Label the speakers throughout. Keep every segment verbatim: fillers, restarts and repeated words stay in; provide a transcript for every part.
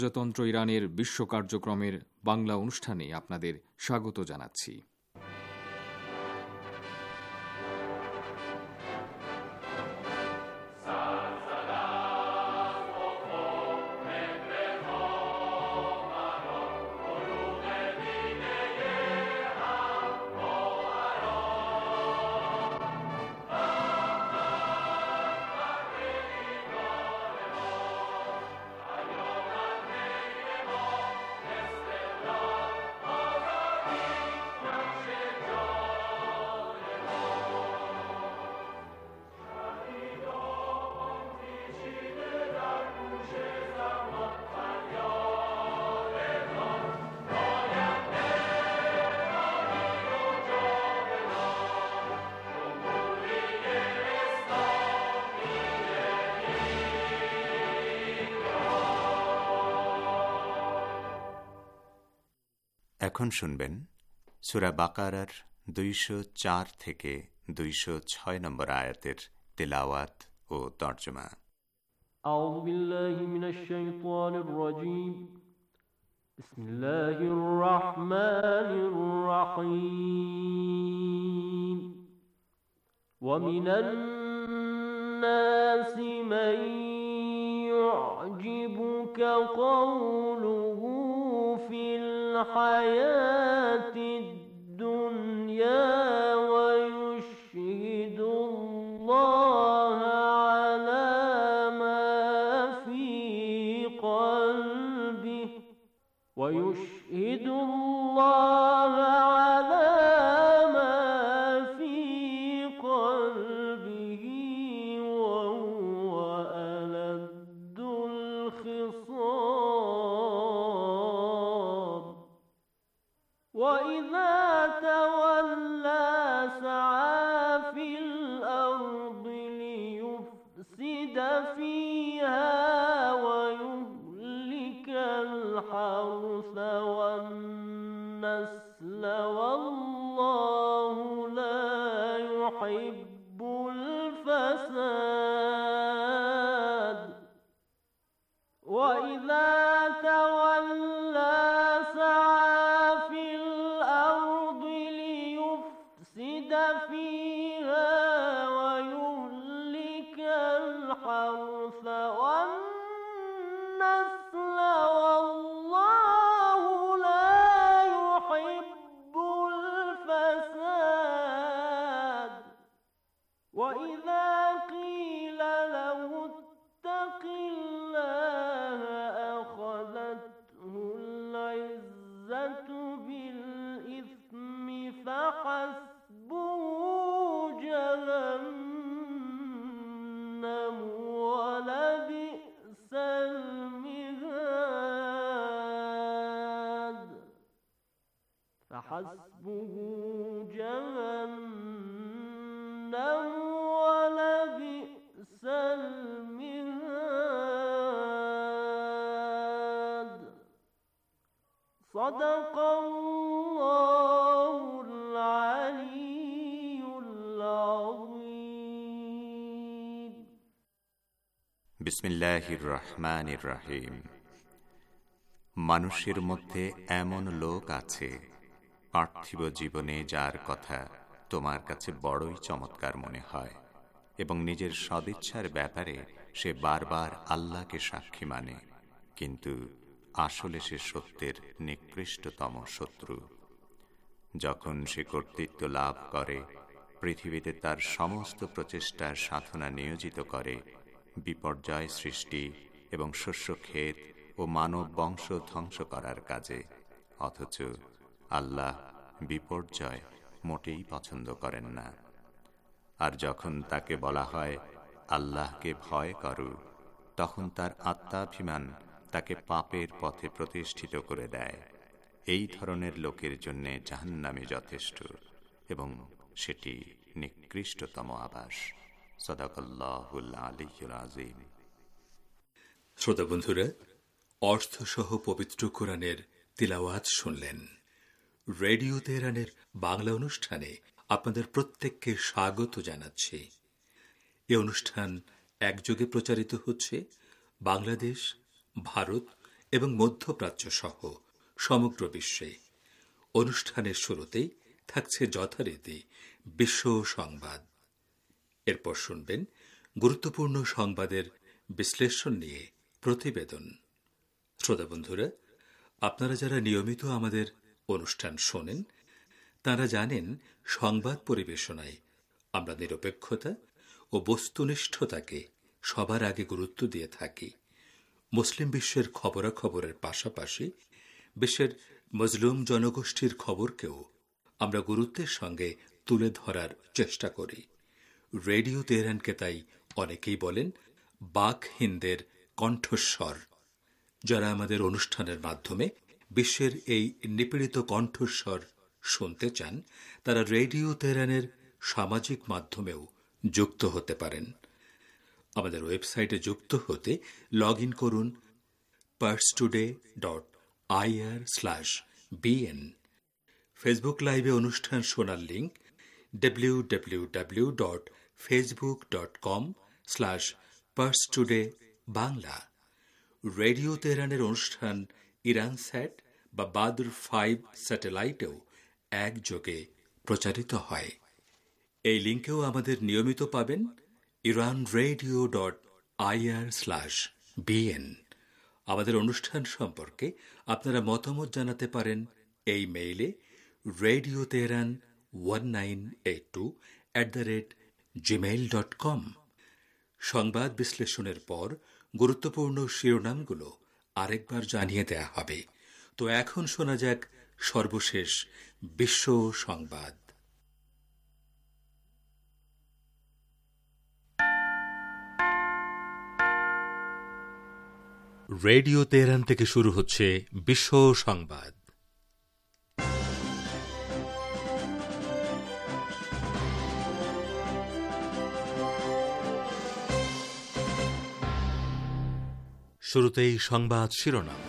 Speaker 1: প্রজাতন্ত্র ইরানের বিশ্ব কার্যক্রমের বাংলা অনুষ্ঠানে আপনাদের স্বাগত জানাচ্ছি।
Speaker 2: এখন শুনবেন সূরা বাকারার দুইশো চার থেকে দুইশো ছয় নম্বর আয়াতের তিলাওয়াত ও তর্জমা।
Speaker 3: আউযু বিল্লাহি মিনাশ শাইতানির রাজীম। বিসমিল্লাহির রাহমানির রাহিম। ওয়া মিনান নাসি মান ইউ'জিবুকা ক্বাউলুহু ফিল الحياة الدنيا ويشهد الله على ما في قلبه ويشهد الله على ما في قلبه وهو ألد الخصام وَإِذَا تَوَلَّى سَعَى فِي الْأَرْضِ لِيُفْسِدَ فِيهَا وَيُهْلِكَ الْحَرْثَ وَالنَّسْلَ وَاللَّهُ لَا يُحِبُّ الْفَسَادَ وَإِذَا تَوَلَّى سَعَى فيها ويهلك الحرث والنسل والله لا يحب الفساد وإذا قيل له اتق الله أخذته العزة بالإثم فحسب جهنم ولبئس المهاد فحسبه جهنم ولبئس المهاد صدق الله العلي
Speaker 2: বিসমিল্লাহির রহমানির রহিম। মানুষের মধ্যে এমন লোক আছে পার্থিব জীবনে যার কথা তোমার কাছে বড়ই চমৎকার মনে হয় এবং নিজের সদিচ্ছার ব্যাপারে সে বারবার আল্লাহকে সাক্ষী মানে, কিন্তু আসলে সে সত্যের নিকৃষ্টতম শত্রু। যখন সে কর্তৃত্ব লাভ করে, পৃথিবীতে তার সমস্ত প্রচেষ্টার সাধনা নিয়োজিত করে বিপর্যয় সৃষ্টি এবং শস্যক্ষেত ও মানব বংশ ধ্বংস করার কাজে, অথচ আল্লাহ বিপর্যয় মোটেই পছন্দ করেন না। আর যখন তাকে বলা হয় আল্লাহকে ভয় করো, তখন তার আত্মাভিমান তাকে পাপের পথে প্রতিষ্ঠিত করে দেয়। এই ধরনের লোকের জন্য জাহান্নামে যথেষ্ট এবং সেটি নিকৃষ্টতম আবাস। সাদাকাল্লাহুল আলিয়্যুল আযীম।
Speaker 4: শ্রোতা বন্ধুরা, অর্থসহ পবিত্র কোরআনের তিলাওয়াত শুনলেন। রেডিও তেহরানের বাংলা অনুষ্ঠানে আপনাদের প্রত্যেককে স্বাগত জানাচ্ছি। এই অনুষ্ঠান একযোগে প্রচারিত হচ্ছে বাংলাদেশ, ভারত এবং মধ্যপ্রাচ্য সহ সমগ্র বিশ্বে। অনুষ্ঠানের শুরুতেই থাকছে যথারীতি বিশ্ব সংবাদ। এরপর শুনবেন গুরুত্বপূর্ণ সংবাদের বিশ্লেষণ নিয়ে প্রতিবেদন। শ্রোতা বন্ধুরা, আপনারা যারা নিয়মিত আমাদের অনুষ্ঠান শোনেন তারা জানেন সংবাদ পরিবেশনায় আমরা নিরপেক্ষতা ও বস্তুনিষ্ঠতাকে সবার আগে গুরুত্ব দিয়ে থাকি। মুসলিম বিশ্বের খবরাখবরের পাশাপাশি বিশ্বের মজলুম জনগোষ্ঠীর খবরকেও আমরা গুরুত্বের সঙ্গে তুলে ধরার চেষ্টা করি। রেডিও তেহরানকে তাই অনেকেই বলেন বাক হিন্দের কণ্ঠস্বর। যারা আমাদের অনুষ্ঠানের মাধ্যমে বিশ্বের এই নিপীড়িত কণ্ঠস্বর শুনতে চান তারা রেডিও তেহরানের সামাজিক মাধ্যমেও যুক্ত হতে পারেন। আমাদের ওয়েবসাইটে যুক্ত হতে লগ ইন করুন Pars today dot IR slash BN. Facebook লাইভে অনুষ্ঠান শোনার link W W W dot Facebook dot com slash Pars today Bangla. Radio তেহরানের অনুষ্ঠান ইরান স্যাট বা বাদর ফাইভ স্যাটেলাইটেও একযোগে প্রচারিত হয়। এই লিঙ্কেও আমাদের নিয়মিত পাবেন Iran radio dot IR slash BN. আমাদের অনুষ্ঠান সম্পর্কে আপনারা মতামত জানাতে পারেন এই মেইলে radio Tehran one nine eight two at the rate Gmail dot com. সংবাদ বিশ্লেষণের পর গুরুত্বপূর্ণ শিরোনামগুলো আরেকবার জানিয়ে দেয়া হবে। তো এখন শোনা যাক সর্বশেষ বিশ্ব সংবাদ। রেডিও তেহরান থেকে শুরু হচ্ছে বিশ্ব সংবাদ। শুরুতেই সংবাদ শিরোনাম।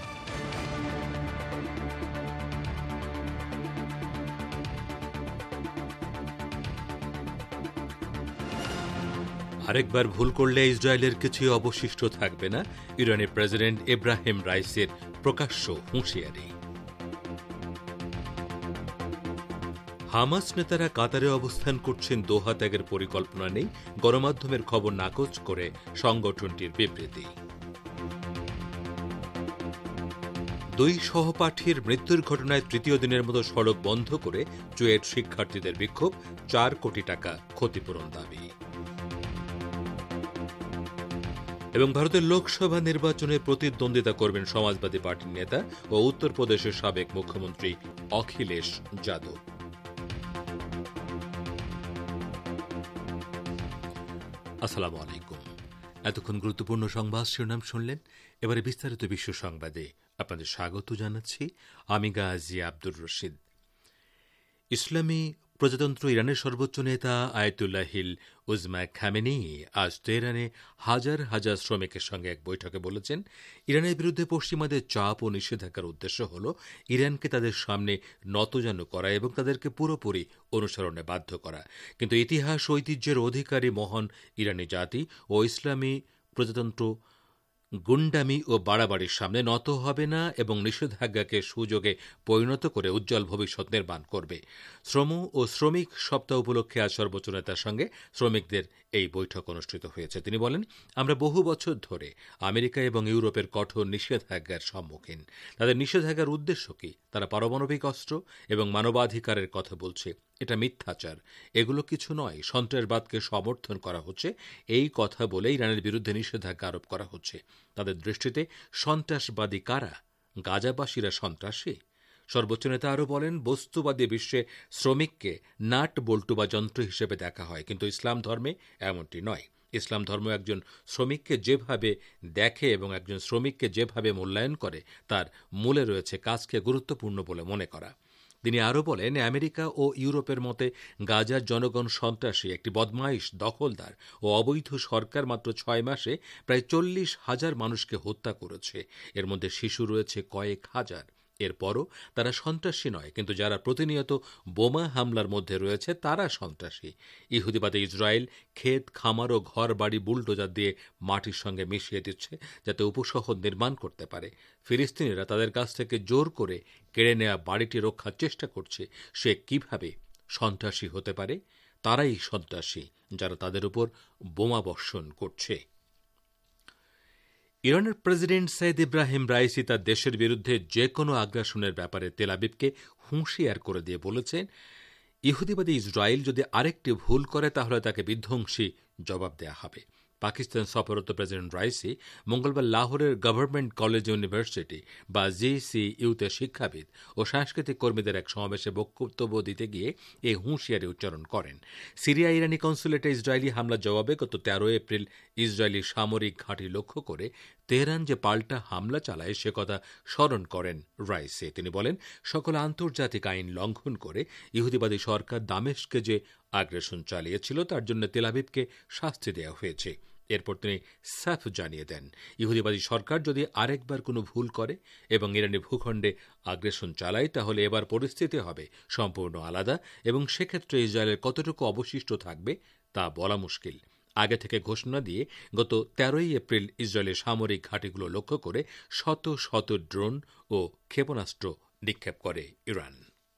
Speaker 4: আরেকবার ভুল করলে ইসরায়েলের কিছুই অবশিষ্ট থাকবে না, ইরানের প্রেসিডেন্ট ইব্রাহিম রাইসির প্রকাশ্য হুঁশিয়ারি। হামাস নেতারা কাতারে অবস্থান করছেন, দোহা ত্যাগের পরিকল্পনা নেই, গণমাধ্যমের খবর নাকচ করে সংগঠনটির বিবৃতি। দুই সহপাঠীর মৃত্যুর ঘটনায় তৃতীয় দিনের মতো সড়ক বন্ধ করে চুয়েট শিক্ষার্থীদের বিক্ষোভ, চার কোটি টাকা ক্ষতিপূরণ দাবি। এবং ভারতের লোকসভা নির্বাচনে প্রতিদ্বন্দ্বিতা করবেন সমাজবাদী পার্টির নেতা ও উত্তরপ্রদেশের সাবেক মুখ্যমন্ত্রী অখিলেশ যাদব। আসসালামু আলাইকুম। এতক্ষণ গুরুত্বপূর্ণ সংবাদ শিরোনাম শুনলেন। এবারে বিস্তারিত বিশ্ব সংবাদে আপনাদের স্বাগত জানাচ্ছি। আমি গাজী আব্দুর রশিদ। ইসলামী প্রজাতন্ত্র ইরানের সর্বোচ্চ নেতা আয়াতুল্লাহ হিল উজমা খামেনি আজ তেহরানে হাজার হাজার শ্রমিকের সঙ্গে এক বৈঠকে বলেছেন, ইরানের বিরুদ্ধে পশ্চিমাদের চাপ ও নিষেধাজ্ঞার উদ্দেশ্য হল ইরানকে তাদের সামনে নতজানু করা এবং তাদেরকে পুরোপুরি অনুসরণে বাধ্য করা। কিন্তু ইতিহাস ঐতিহ্যের অধিকারী মহান ইরানি জাতি ও ইসলামী প্রজাতন্ত্র গুন্ডামি ও বাড়াবাড়ির সামনে নত হবে না এবং নিষেধাজ্ঞাকে সুযোগে পরিণত করে উজ্জ্বল ভবিষ্যৎ নির্মাণ করবে। শ্রম ও শ্রমিক সপ্তাহ উপলক্ষে আজ সর্বোচ্চ নেতার সঙ্গে শ্রমিকদের এই বৈঠক অনুষ্ঠিত হয়েছে। তিনি বলেন, আমরা বহু বছর ধরে আমেরিকা এবং ইউরোপের কঠোর নিষেধাজ্ঞার সম্মুখীন। তাদের নিষেধাজ্ঞার উদ্দেশ্য কি? তারা পারমাণবিক অস্ত্র এবং মানবাধিকারের কথা বলছে। এটা মিথ্যাচার, এগুলো কিছু নয়। সন্ত্রাসবাদকে সমর্থন করা হচ্ছে, এই কথা বলে ইরানের বিরুদ্ধে নিষেধাজ্ঞা আরোপ করা হচ্ছে। তাদের দৃষ্টিতে সন্ত্রাসবাদী কারা? গাজাবাসীরা সন্ত্রাসী? সর্বোচ্চ নেতা আরও বলেন, বস্তুবাদী বিশ্বে শ্রমিককে নাট বল্টু বা যন্ত্র হিসেবে দেখা হয়, কিন্তু ইসলাম ধর্মে এমনটি নয়। ইসলাম ধর্ম একজন শ্রমিককে যেভাবে দেখে এবং একজন শ্রমিককে যেভাবে মূল্যায়ন করে তার মূলে রয়েছে কাজকে গুরুত্বপূর্ণ বলে মনে করা। তিনি আরও বলেন, আমেরিকা ও ইউরোপের মতে গাজার জনগণ সন্ত্রাসী, একটি বদমাইশ, দখলদার ও অবৈধ সরকার মাত্র ছয় মাসে প্রায় চল্লিশ হাজার মানুষকে হত্যা করেছে। এর মধ্যে শিশু রয়েছে কয়েক হাজার। এরপরও তারা সন্ত্রাসী নয়, কিন্তু যারা প্রতিনিয়ত বোমা হামলার মধ্যে রয়েছে তারা সন্ত্রাসী। ইহুদিবাদী ইসরায়েল ক্ষেত, খামার ও ঘর বাড়ি বুলডোজার দিয়ে মাটির সঙ্গে মিশিয়ে দিচ্ছে যাতে উপশহর নির্মাণ করতে পারে। ফিলিস্তিনিরা তাদের কাছ থেকে জোর করে কেড়ে নেওয়া বাড়িটি রক্ষার চেষ্টা করছে। সে কিভাবে সন্ত্রাসী হতে পারে? তারাই সন্ত্রাসী যারা তাদের উপর বোমা বর্ষণ করছে। ইরানের প্রেসিডেন্ট সৈয়দ ইব্রাহিম রাইসি তার দেশের বিরুদ্ধে যে কোনো আগ্রাসনের ব্যাপারে তেল আবিবকে হুঁশিয়ার করে দিয়ে বলেছেন, ইহুদিবাদী ইসরায়েল যদি আরেকটি ভুল করে তাহলে তাকে বিধ্বংসী জবাব দেয়া হবে। পাকিস্তান সফররত প্রেসিডেন্ট রাইসি মঙ্গলবার লাহোরের গভর্নমেন্ট কলেজ ইউনিভার্সিটি বা জিসিইউতে শিক্ষাবিদ ও সাংস্কৃতিক কর্মীদের এক সমাবেশে বক্তব্য দিতে গিয়ে এই হুঁশিয়ারি উচ্চারণ করেন। সিরিয়া ইরানি কনসুলেটে ইসরায়েলি হামলার জবাবে গত তেরো এপ্রিল ইসরায়েলি সামরিক ঘাঁটি লক্ষ্য করে তেহরান যে পাল্টা হামলা চালায় সে কথা স্মরণ করেন রাইসি। তিনি বলেন, সকল আন্তর্জাতিক আইন লঙ্ঘন করে ইহুদিবাদী সরকার দামেস্কে যে আগ্রাসন চালিয়েছিল তার জন্য তেল আবিবকে শাস্তি দেওয়া হয়েছে। এরপর তিনি সাফ জানিয়ে দেন, ইহুদিবাদী সরকার যদি আরেকবার কোনো ভুল করে এবং ইরানি ভূখণ্ডে আগ্রাসন চালায় তাহলে এবার পরিস্থিতি হবে সম্পূর্ণ আলাদা এবং সেক্ষেত্রে ইসরায়েলের কতটুকু অবশিষ্ট থাকবে তা বলা মুশকিল। আগে থেকে ঘোষণা দিয়ে গত তেরোই এপ্রিল ইসরায়েলের সামরিক ঘাঁটিগুলো লক্ষ্য করে শত শত ড্রোন ও ক্ষেপণাস্ত্র নিক্ষেপ করে ইরান।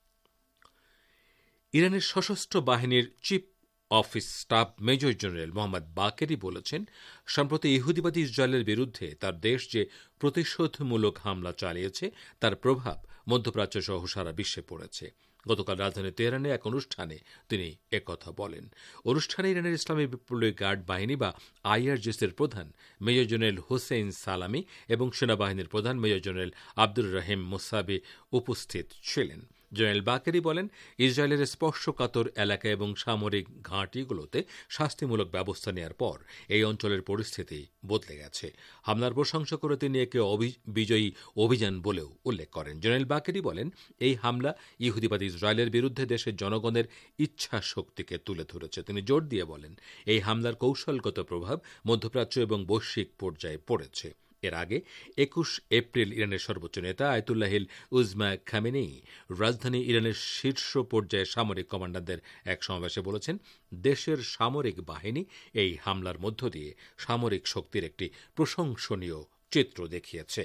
Speaker 4: ইরানের সশস্ত্র বাহিনীর chief of staff major general Mohammad Bagheri বলেছেন, সম্প্রতি ইহুদিবাদী ইসরায়েলের বিরুদ্ধে তার দেশ যে প্রতিশোধমূলক হামলা চালিয়েছে তার প্রভাব মধ্যপ্রাচ্য সহ সারা বিশ্বে পড়েছে। গতকাল রাজধানী তেহরানে এক অনুষ্ঠানে তিনি একথা বলেন। অনুষ্ঠানে ইরানের ইসলামী বিপ্লবী গার্ড বাহিনী বা আইআরজিসির প্রধান মেজর জেনারেল হোসেইন সালামি এবং সেনাবাহিনীর প্রধান major general Abdur Rahim Mousavi উপস্থিত ছিলেন। জেনারেল বাকেরি বলেন, ইসরায়েলের স্পর্শকাতর এলাকা এবং সামরিক ঘাঁটিগুলোতে শাস্তিমূলক ব্যবস্থা নেওয়ার পর এই অঞ্চলের পরিস্থিতি বদলে গেছে। হামলার প্রশংসা করে তিনি একে বিজয়ী অভিযান বলেও উল্লেখ করেন। জেনারেল বাকেরি বলেন, এই হামলা ইহুদিবাদী ইসরায়েলের বিরুদ্ধে দেশের জনগণের ইচ্ছা শক্তিকে তুলে ধরেছে। তিনি জোর দিয়ে বলেন, এই হামলার কৌশলগত প্রভাব মধ্যপ্রাচ্য এবং বৈশ্বিক পর্যায়ে পড়েছে। এর আগে একুশ এপ্রিল ইরানের সর্বোচ্চ নেতা আয়াতুল্লাহিল উজমা খামেনেই রাজধানী ইরানের শীর্ষ পর্যায়ে সামরিক কমান্ডারদের এক সমাবেশে বলেছেন, দেশের সামরিক বাহিনী এই হামলার মধ্য দিয়ে সামরিক শক্তির একটি প্রশংসনীয় চিত্র দেখিয়েছে।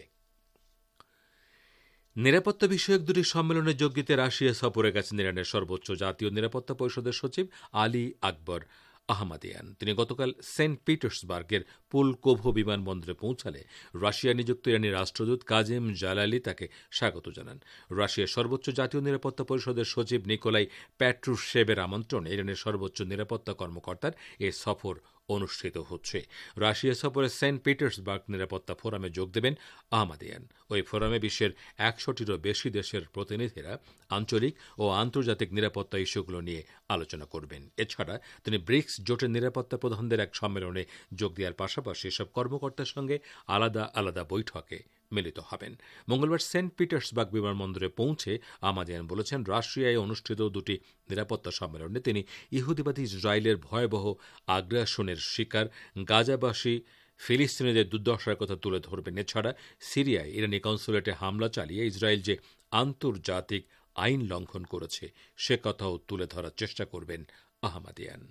Speaker 4: নিরাপত্তা বিষয়ক দুটি সম্মেলনে যোগ দিতে রাশিয়া সফরে গেছেন ইরানের সর্বোচ্চ জাতীয় নিরাপত্তা পরিষদের সচিব আলী আকবর আহমাদিয়ান। তিনি গতকাল সেন্ট পিটার্সবার্গের পুলকোভো বিমানবন্দরে পৌঁছালে রাশিয়া নিযুক্ত ইরানি রাষ্ট্রদূত কাজেম জালালি তাকে স্বাগত জানান। রাশিয়ার সর্বোচ্চ জাতীয় নিরাপত্তা পরিষদের সচিব নিকোলাই প্যাট্রুশেভের আমন্ত্রণে ইরানের সর্বোচ্চ নিরাপত্তা কর্মকর্তার এ সফর অনুষ্ঠিত হচ্ছে। রাশিয়া সফরে সেন্ট পিটার্সবার্গ নিরাপত্তা ফোরামে যোগ দেবেন আহমাদিয়ান। ওই ফোরামে বিশ্বের একশোটিরও বেশি দেশের প্রতিনিধিরা আঞ্চলিক ও আন্তর্জাতিক নিরাপত্তা ইস্যুগুলো নিয়ে আলোচনা করবেন। এছাড়া তিনি ব্রিক্স জোটের নিরাপত্তা প্রধানদের এক সম্মেলনে যোগ দেওয়ার পাশাপাশি এসব কর্মকর্তার সঙ্গে আলাদা আলাদা বৈঠকে মিলিত হবেন। মঙ্গলবার সেন্ট পিটার্সবার্গ বিমানবন্দরে পৌঁছে আহমাদিয়ান বলেছেন, রাশিয়ায় অনুষ্ঠিত দুটি নিরাপত্তা সম্মেলনে তিনি ইহুদিবাদী ইসরায়েলের ভয়াবহ আগ্রাসনের শিকার গাজাবাসী ফিলিস্তিনিদের দুর্দশার কথা তুলে ধরবেন। এছাড়া সিরিয়ায় ইরানি কনসুলেটে হামলা চালিয়ে ইসরায়েল যে আন্তর্জাতিক আইন লঙ্ঘন করেছে সে কথাও তুলে ধরার চেষ্টা করবেন আহমাদিয়ান।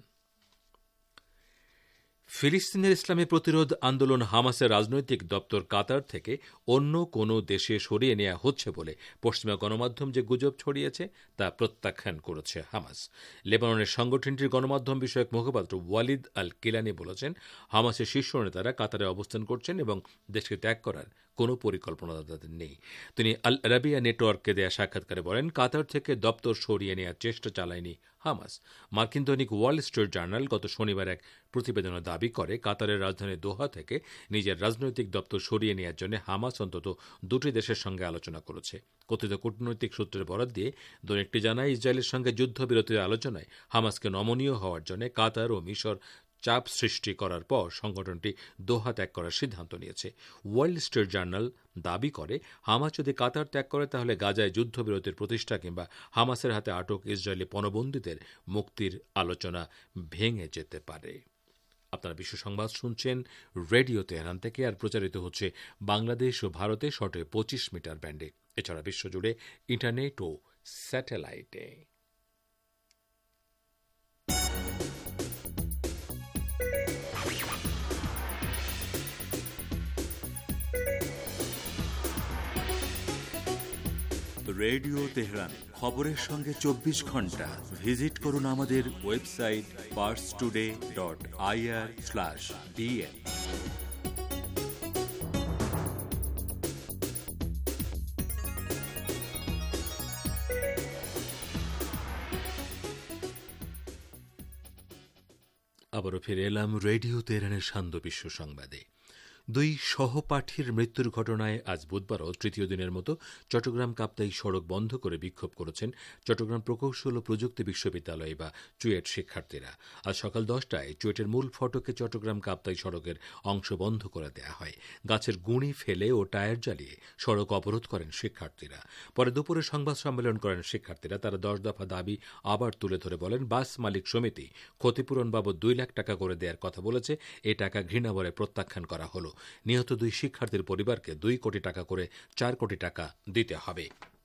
Speaker 4: ফিলিস্তিনের ইসলামী প্রতিরোধ আন্দোলন হামাসের রাজনৈতিক দপ্তর কাতার থেকে অন্য কোনো দেশে সরিয়ে নেওয়া হচ্ছে বলে পশ্চিমা গণমাধ্যম যে গুজব ছড়িয়েছে তা প্রত্যাখ্যান করেছে হামাস। লেবাননের সংগঠনটির গণমাধ্যম বিষয়ক মুখপাত্র ওয়ালিদ আল কিলানি বলেছেন, হামাসের শীর্ষ নেতারা কাতারে অবস্থান করছেন এবং দেশকে ত্যাগ করার কোনো পরিকল্পনা তাদের নেই। তিনি আল আরাবিয়া নেটওয়ার্ককে দেয়া সাক্ষাৎকারে বলেন, কাতার থেকে দপ্তর সরিয়ে নেওয়ার চেষ্টা চালায়নি হামাস। মার্কিন দৈনিক ওয়াল স্ট্রিট জার্নাল গত শনিবার এক প্রতিবেদনে দাবি করে, কাতারের রাজধানী দোহা থেকে নিজের রাজনৈতিক দপ্তর সরিয়ে নেওয়ার জন্য হামাস অন্তত দুটি দেশের সঙ্গে আলোচনা করেছে। কথিত কূটনৈতিক সূত্রের বরাত দিয়ে দৈনিকটি জানায়, ইসরায়েলের সঙ্গে যুদ্ধবিরতির আলোচনায় হামাসকে নমনীয় হওয়ার জন্য কাতার ও মিশর চাপ সৃষ্টি করার পর সংগঠনটি দোহা ত্যাগ করার সিদ্ধান্ত নিয়েছে। ওয়াল স্ট্রিট জার্নাল দাবি করে, হামাস যদি কাতার ত্যাগ করে তাহলে গাজায় যুদ্ধবিরতির প্রতিষ্ঠা কিংবা হামাসের হাতে আটক ইসরায়েলি পণবন্দীদের মুক্তির আলোচনা ভেঙে যেতে পারে। আপনারা বিশ্ব সংবাদ শুনছেন রেডিও তেহরান থেকে, আর প্রচারিত হচ্ছে বাংলাদেশ ও ভারতে শর্টে পঁচিশ মিটার ব্যান্ডে। এছাড়া বিশ্বজুড়ে ইন্টারনেট ও স্যাটেলাইটে।
Speaker 5: রেডিও তেহরান, খবরের সঙ্গে চব্বিশ ঘন্টা। ভিজিট করুন আমাদের website Pars today dot IR slash DN.
Speaker 4: আবারও ফিরে এলাম রেডিও তেহরানের সান্ধ্য বিশ্ব সংবাদে। দুই সহপাঠীর মৃত্যুর ঘটনায় আজ বুধবারও তৃতীয় দিনের মতো চট্টগ্রাম কাপ্তাই সড়ক বন্ধ করে বিক্ষোভ করেছেন চট্টগ্রাম প্রকৌশল ও প্রযুক্তি বিশ্ববিদ্যালয় বা চুয়েট শিক্ষার্থীরা। আজ সকাল দশটায় চুয়েটের মূল ফটকে চট্টগ্রাম কাপ্তাই সড়কের অংশ বন্ধ করে দেওয়া হয়। গাছের গুঁড়ি ফেলে ও টায়ার জ্বালিয়ে সড়ক অবরোধ করেন শিক্ষার্থীরা। পরে দুপুরে সংবাদ সম্মেলন করেন শিক্ষার্থীরা। তারা দশ দফা দাবি আবার তুলে ধরে বলেন, বাস মালিক সমিতি ক্ষতিপূরণ বাবদ দুই লাখ টাকা করে দেওয়ার কথা বলেছে, এ টাকা ঘৃণাভরে প্রত্যাখ্যান করা হল। নিহত দুই শিক্ষার্থীর পরিবারকে দুই কোটি টাকা করে চার কোটি টাকা দিতে হবে।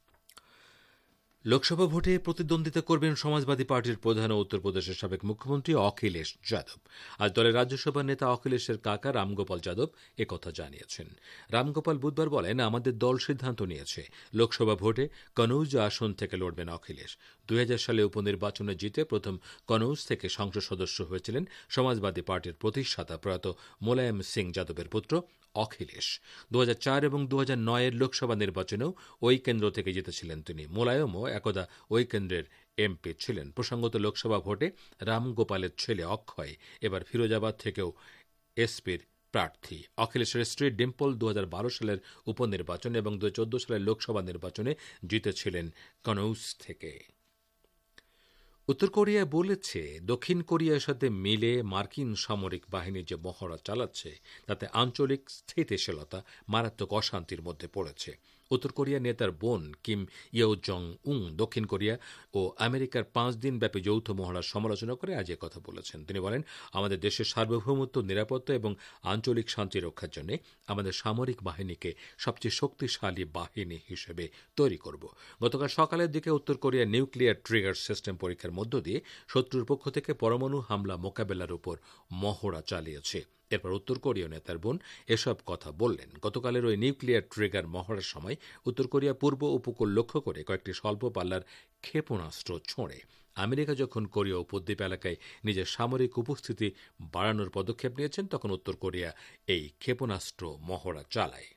Speaker 4: লোকসভা ভোটে প্রতিদ্বন্দ্বিতা করবেন সমাজবাদী পার্টির প্রধান ও উত্তরপ্রদেশের সাবেক মুখ্যমন্ত্রী অখিলেশ যাদব। আজ দলের রাজ্যসভা নেতা অখিলেশের কাকা রামগোপাল যাদব একথা জানিয়েছেন। রামগোপাল বুধবার বলেন, আমাদের দল সিদ্ধান্ত নিয়েছে লোকসভা ভোটে কনৌজ আসন থেকে লড়বেন অখিলেশ। দুই হাজার সালে উপনির্বাচনে জিতে প্রথম কনৌজ থেকে সংসদ সদস্য হয়েছিলেন সমাজবাদী পার্টির প্রতিষ্ঠাতা প্রয়াত মোলায়েম সিং যাদবের পুত্র অখিলেশ। দু হাজার চার এবং দু হাজার নয়ের লোকসভা নির্বাচনেও ওই কেন্দ্র থেকে জিতেছিলেন তিনি। মোলায়েমও একদা ওই কেন্দ্রের এমপি ছিলেন। প্রসঙ্গত, লোকসভা ভোটে রামগোপালের ছেলে অক্ষয় এবার ফিরোজাবাদ থেকেও এসপির প্রার্থী। অখিলেশের স্ত্রী ডিম্পল দু হাজার বারো সালের উপনির্বাচনে এবং দু হাজার চোদ্দ সালের লোকসভা নির্বাচনে জিতেছিলেন কনৌজ থেকে। উত্তর কোরিয়া বলেছে, দক্ষিণ কোরিয়ার সাথে মিলে মার্কিন সামরিক বাহিনী যে মহড়া চালাচ্ছে তাতে আঞ্চলিক স্থিতিশীলতা মারাত্মক অশান্তির মধ্যে পড়েছে। উত্তর কোরিয়া নেতার বোন কিম ইয়ো জং উং দক্ষিণ কোরিয়া ও আমেরিকার পাঁচ দিনব্যাপী যৌথ মহড়ার সমালোচনা করে আজ কথা বলেছেন। তিনি বলেন, আমাদের দেশের সার্বভৌমত্ব, নিরাপত্তা এবং আঞ্চলিক শান্তি রক্ষার জন্য আমাদের সামরিক বাহিনীকে সবচেয়ে শক্তিশালী বাহিনী হিসেবে তৈরি করব। গতকাল সকালের দিকে উত্তর কোরিয়া নিউক্লিয়ার ট্রিগার সিস্টেম পরীক্ষার মধ্য দিয়ে শত্রুর পক্ষ থেকে পরমাণু হামলা মোকাবেলার উপর মহড়া চালিয়েছে। এরপর উত্তর কোরীয় নেতার বোন এসব কথা বললেন। গতকালের ওই নিউক্লিয়ার ট্রিগার মহড়ার সময় উত্তর কোরিয়া পূর্ব উপকূল লক্ষ্য করে কয়েকটি স্বল্প পাল্লার ক্ষেপণাস্ত্র ছোঁড়ে। আমেরিকা যখন কোরীয় উপদ্বীপ এলাকায় নিজের সামরিক উপস্থিতি বাড়ানোর পদক্ষেপ নিয়েছেন, তখন উত্তর কোরিয়া এই ক্ষেপণাস্ত্র মহড়া চালায়।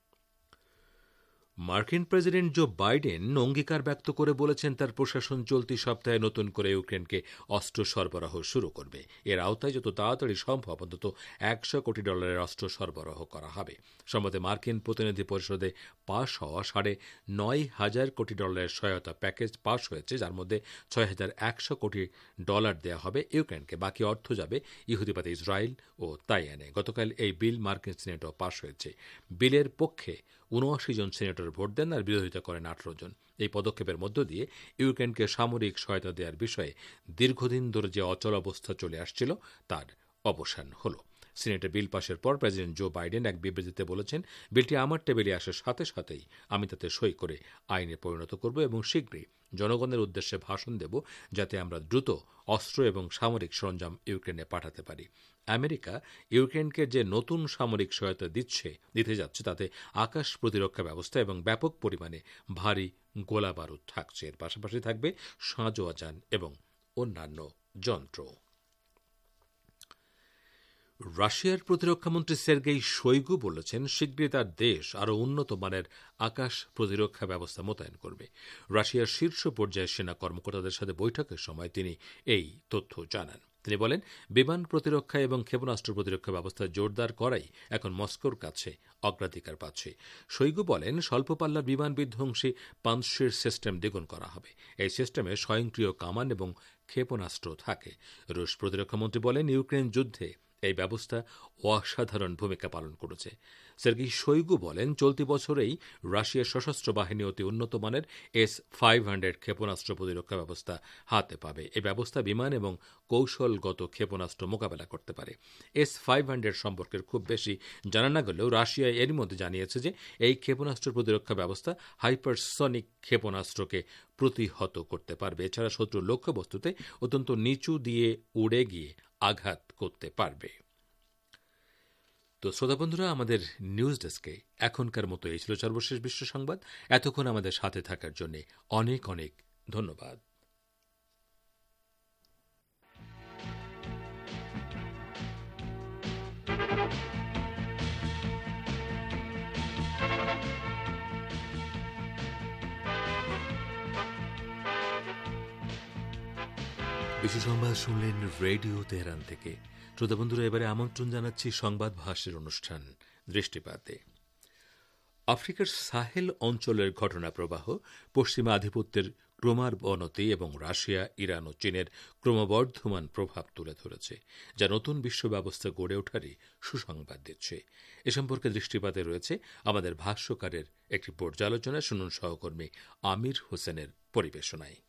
Speaker 4: মার্কিন প্রেসিডেন্ট জো বাইডেন অঙ্গীকার ব্যক্ত করে বলেছেন, তার প্রশাসন চলতি সপ্তাহে নতুন করে ইউক্রেনকে অস্ত্র সরবরাহ শুরু করবে। এর আওতায় যত তাড়াতাড়ি সম্ভব অন্তত একশো কোটি ডলারের অস্ত্র সরবরাহ করা হবে। সম্প্রতি মার্কিন প্রতিনিধি পরিষদে পাশ হওয়া সাড়ে নয় হাজার কোটি ডলারের সহায়তা প্যাকেজ পাশ হয়েছে, যার মধ্যে ছয় হাজার একশো কোটি ডলার দেওয়া হবে ইউক্রেনকে। বাকি অর্থ যাবে ইহুদিবাদী ইসরায়েল ও তাইওয়ানে। গতকাল এই বিল মার্কিন সিনেটও পাশ হয়েছে। বিলের পক্ষে উনআশি জন সিনেটর ভোট দেন আর বিরোধিতা করেন আঠারো জন। এই পদক্ষেপের মধ্য দিয়ে ইউক্রেনকে সামরিক সহায়তা দেওয়ার বিষয়ে দীর্ঘদিন ধরে যে অচল অবস্থা চলে আসছিল তার অবসান হল। সিনেটে বিল পাশের পর প্রেসিডেন্ট জো বাইডেন এক বিবৃতিতে বলেছেন, বিলটি আমার টেবিলে আসার সাথে সাথেই আমি তাতে সই করে আইনে পরিণত করব এবং শীঘ্রই জনগণের উদ্দেশ্যে ভাষণ দেব, যাতে আমরা দ্রুত অস্ত্র এবং সামরিক সরঞ্জাম ইউক্রেনে পাঠাতে পারি। আমেরিকা ইউক্রেনকে যে নতুন সামরিক সহায়তা দিচ্ছে দিতে যাচ্ছে তাতে আকাশ প্রতিরক্ষা ব্যবস্থা এবং ব্যাপক পরিমাণে ভারী গোলাবারুদ থাকছে। এর পাশাপাশি থাকবে সাঁজোয়া যান এবং অন্যান্য যন্ত্র। রাশিয়ার প্রতিরক্ষামন্ত্রী সের্গেই শোইগু বলেছেন, শীঘ্রই তার দেশ আরও উন্নত মানের আকাশ প্রতিরক্ষা ব্যবস্থা মোতায়েন করবে। রাশিয়ার শীর্ষ পর্যায়ের সেনা কর্মকর্তাদের সাথে বৈঠকের সময় তিনি এই তথ্য জানান। তিনি বলেন, বিমান প্রতিরক্ষা এবং ক্ষেপণাস্ত্র প্রতিরক্ষা ব্যবস্থা জোরদার করাই এখন মস্কোর কাছে অগ্রাধিকার পাচ্ছে। শোইগু বলেন, স্বল্প পাল্লার বিমান বিধ্বংসী পাঞ্চশির সিস্টেম দ্বিগুণ করা হবে। এই সিস্টেমে স্বয়ংক্রিয় কামান এবং ক্ষেপণাস্ত্র থাকে। রুশ প্রতিরক্ষামন্ত্রী বলেন, ইউক্রেন যুদ্ধে এই ব্যবস্থা অসাধারণ ভূমিকা পালন করেছে। সের্গেই শোইগু বলেন, চলতি বছরেই রাশিয়ার সশস্ত্র বাহিনী অতি উন্নত মানের এস ফাইভ হান্ড্রেড ক্ষেপণাস্ত্র প্রতিরক্ষা ব্যবস্থা হাতে পাবে। এই ব্যবস্থা বিমান এবং কৌশলগত ক্ষেপণাস্ত্র মোকাবেলা করতে পারে। এস ফাইভ হান্ড্রেড সম্পর্কে খুব বেশি জানা না গেলেও রাশিয়া এরই মধ্যে জানিয়েছে যে এই ক্ষেপণাস্ত্র প্রতিরক্ষা ব্যবস্থা হাইপারসনিক ক্ষেপণাস্ত্রকে প্রতিহত করতে পারবে। এছাড়া শত্রুর লক্ষ্যবস্তুতে অত্যন্ত নিচু দিয়ে উড়ে গিয়ে আঘাত করতে পারবে। তো শ্রোতা বন্ধুরা, আমাদের নিউজ ডেস্কে এখনকার মতো এই ছিল সর্বশেষ বিশ্ব সংবাদ। এতক্ষণ আমাদের সাথে থাকার জন্য অনেক অনেক ধন্যবাদ। বিশ্ব সংবাদ শুনলেন রেডিও তেহরান থেকে। শ্রোতা বন্ধুরা, এবারে আমন্ত্রণ জানাচ্ছি সংবাদ ভাষ্যের অনুষ্ঠান দৃষ্টিপাতে। আফ্রিকার সাহেল অঞ্চলের ঘটনা প্রবাহ, পশ্চিমা আধিপত্যের ক্রমাবনতি এবং রাশিয়া, ইরান ও চীনের ক্রমবর্ধমান প্রভাব তুলে ধরেছে, যা নতুন বিশ্ব ব্যবস্থা গড়ে ওঠারই সুসংবাদ দিচ্ছে। এ সম্পর্কে দৃষ্টিপাতে রয়েছে আমাদের ভাষ্যকারের একটি পর্যালোচনা। শুনুন সহকর্মী আমির হোসেনের পরিবেশনায়।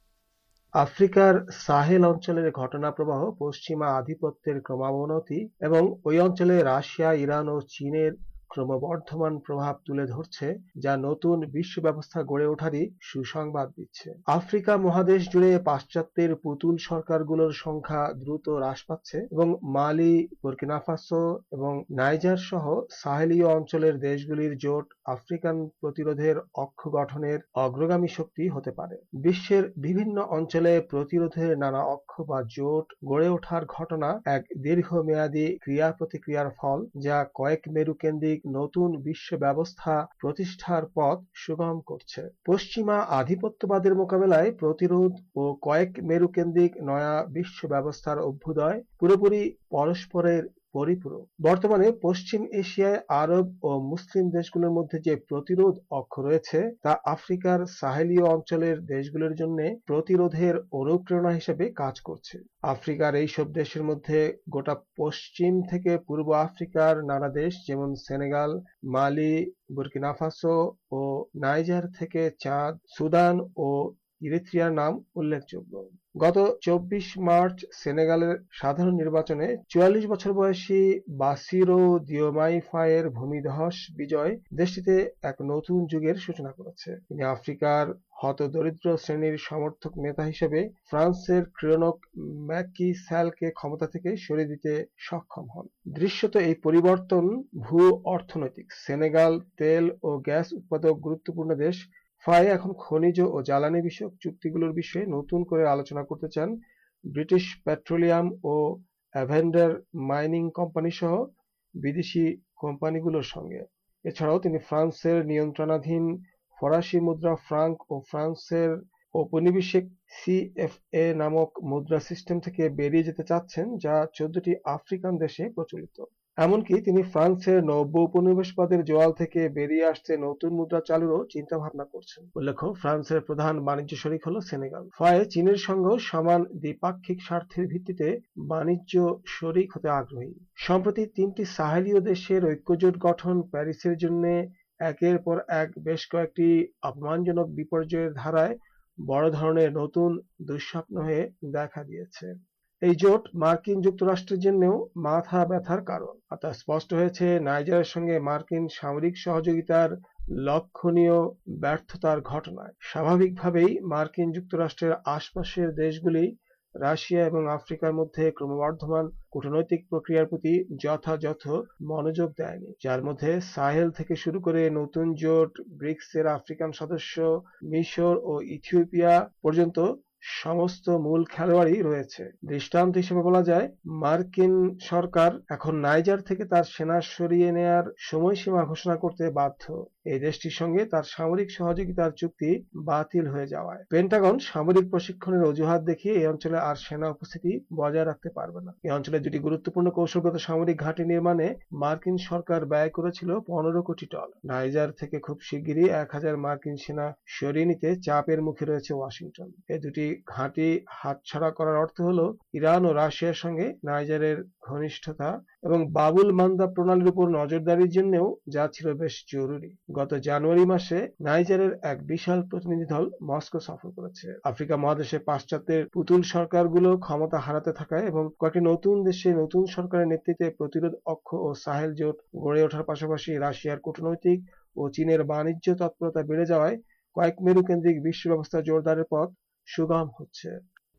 Speaker 6: আফ্রিকার সাহেল অঞ্চলের ঘটনা প্রবাহ, পশ্চিমা আধিপত্যের ক্রমাবনতি এবং ওই অঞ্চলে রাশিয়া, ইরান ও চীনের ক্রমবর্ধমান প্রভাব তুলে ধরছে, যা নতুন বিশ্ব ব্যবস্থা গড়ে ওঠারই সুসংবাদ দিচ্ছে। আফ্রিকা মহাদেশ জুড়ে পাশ্চাত্যের পুতুল সরকারগুলোর সংখ্যা দ্রুত হ্রাস পাচ্ছে এবং মালি, বুর্কিনা ফাসো এবং নাইজার সহ সাহেলীয় অঞ্চলের দেশগুলির জোট আফ্রিকান প্রতিরোধের অক্ষ গঠনের অগ্রগামী শক্তি হতে পারে। বিশ্বের বিভিন্ন অঞ্চলে প্রতিরোধের নানা অক্ষ বা জোট গড়ে ওঠার ঘটনা এক দীর্ঘমেয়াদী ক্রিয়া প্রতিক্রিয়ার ফল, যা কয়েক মেরুকেন্দ্রিক নতুন বিশ্ব ব্যবস্থা প্রতিষ্ঠার পথ সুগম করছে। পশ্চিমা আধিপত্যবাদের মোকাবেলায় প্রতিরোধ ও কয়েক মেরুকেন্দ্রিক নয়া বিশ্ব ব্যবস্থার অভ্যুদয় পুরোপুরি পরস্পরের পরিপূরক। বর্তমানে পশ্চিম এশিয়ায় আরব ও মুসলিম দেশগুলোর মধ্যে যে প্রতিরোধ অক্ষ রয়েছে, তা আফ্রিকার সাহেলীয় অঞ্চলের দেশগুলোর জন্য প্রতিরোধের অনুপ্রেরণা হিসেবে কাজ করছে। আফ্রিকার এই সব দেশের মধ্যে গোটা পশ্চিম থেকে পূর্ব আফ্রিকার নানা দেশ, যেমন সেনেগাল, মালি, বুর্কিনা ফাসো ও নাইজার থেকে চাদ, সুদান ও ইরিত্রিয়ার নাম উল্লেখযোগ্য। গত চব্বিশ মার্চ সেনেগালের সাধারণ নির্বাচনে চুয়াল্লিশ বছর বয়সী বাসিরো দিওমাই ফায়ের ভূমিধস বিজয় দেশটিতে এক নতুন যুগের সূচনা করেছে। তিনি আফ্রিকার হতদরিদ্র শ্রেণীর সমর্থক নেতা হিসেবে ফ্রান্সের ক্রিয়নক ম্যাকি স্যালকে ক্ষমতা থেকে সরিয়ে দিতে সক্ষম হন। দৃশ্যত এই পরিবর্তন ভূ অর্থনৈতিক। সেনেগাল তেল ও গ্যাস উৎপাদক গুরুত্বপূর্ণ দেশ। ফায়ে এখন খনিজ ও জ্বালানি বিষয়ক চুক্তিগুলোর বিষয়ে নতুন করে আলোচনা করতে চান ব্রিটিশ পেট্রোলিয়াম ও অ্যাভেন্ডার মাইনিং কোম্পানি সহ বিদেশি কোম্পানিগুলোর সঙ্গে। এছাড়াও তিনি ফ্রান্সের নিয়ন্ত্রণাধীন ফরাসি মুদ্রা ফ্রাঙ্ক ও ফ্রান্সের ঔপনিবেশিক সিএফএ নামক মুদ্রা সিস্টেম থেকে বেরিয়ে যেতে চাচ্ছেন, যা চোদ্দটি আফ্রিকান দেশে প্রচলিত। এমনকি তিনি ফ্রান্সের নব্য উপনিবেশবাদের জোয়াল থেকে বেরিয়ে আসতে নতুন মুদ্রা চালুরও চিন্তা ভাবনা করছেন। উল্লেখ্য, ফ্রান্সের প্রধান বাণিজ্য শরিক হল সেনেগাল। ফায়ে চীনের সঙ্গেও সমান দ্বিপাক্ষিক স্বার্থের ভিত্তিতে বাণিজ্য শরিক হতে আগ্রহী। সম্প্রতি তিনটি সাহেলীয় দেশের ঐক্যজোট গঠন প্যারিসের জন্য একের পর এক বেশ কয়েকটি অপমানজনক বিপর্যয়ের ধারায় বড় ধরনের নতুন দুঃস্বপ্ন হয়ে দেখা দিয়েছে। এই জোট মার্কিন যুক্তরাষ্ট্রের জন্যও মাথা ব্যথার কারণ। তা স্পষ্ট হয়েছে নাইজারের সঙ্গে মার্কিন সামরিক সহযোগিতার লক্ষণীয় ব্যর্থতার ঘটনায়। স্বাভাবিকভাবেই মার্কিন যুক্তরাষ্ট্রের আশপাশের দেশগুলি রাশিয়া এবং আফ্রিকার মধ্যে ক্রমবর্ধমান কূটনৈতিক প্রক্রিয়ার প্রতি যথাযথ মনোযোগ দেয়নি, যার মধ্যে সাহেল থেকে শুরু করে নতুন জোট, ব্রিক্সের আফ্রিকান সদস্য মিশর ও ইথিওপিয়া পর্যন্ত সমস্ত মূল খেলোয়াড়ই রয়েছে। দৃষ্টান্ত হিসেবে বলা যায়, মার্কিন সরকার এখন নাইজার থেকে তার সেনা সরিয়ে নেয়ার সময়সীমা ঘোষণা করতে বাধ্য, এই দেশটির সঙ্গে তার সামরিক সহযোগিতার চুক্তি বাতিল হয়ে যাওয়ায়। পেন্টাগন সামরিক প্রশিক্ষণের অজুহাত দেখিয়ে এই অঞ্চলে আর সেনা উপস্থিতি বজায় রাখতে পারবে না। এই অঞ্চলে দুটি গুরুত্বপূর্ণ কৌশলগত সামরিক ঘাঁটি নির্মাণে মার্কিন সরকার ব্যয় করেছিল পনেরো কোটি ডলার। নাইজার থেকে খুব শিগগিরই এক হাজার মার্কিন সেনা সরিয়ে নিতে চাপের মুখে রয়েছে ওয়াশিংটন। এই দুটি ঘাঁটি হাতছাড়া করার অর্থ হল ইরান ও রাশিয়ার সঙ্গে নাইজারের ঘনিষ্ঠতা এবং বাবুল মান্দা প্রণালীর উপর নজরদারির জন্যও যা ছিল বেশ জরুরি। গত জানুয়ারি মাসে নাইজারের এক বিশাল প্রতিনিধি দল মস্কো সফর করেছে। আফ্রিকা মহাদেশে পাশ্চাত্যের পুতুল সরকারগুলো ক্ষমতা হারাতে থাকায় এবং কয়েকটি নতুন দেশে নতুন সরকারের নেতৃত্বে প্রতিরোধ অক্ষ ও সাহেল জোট গড়ে ওঠার পাশাপাশি রাশিয়ার কূটনৈতিক ও চীনের বাণিজ্য তৎপরতা বেড়ে যাওয়ায় কয়েক মেরু কেন্দ্রিক বিশ্ব ব্যবস্থা জোরদারের পথ সুগম হচ্ছে।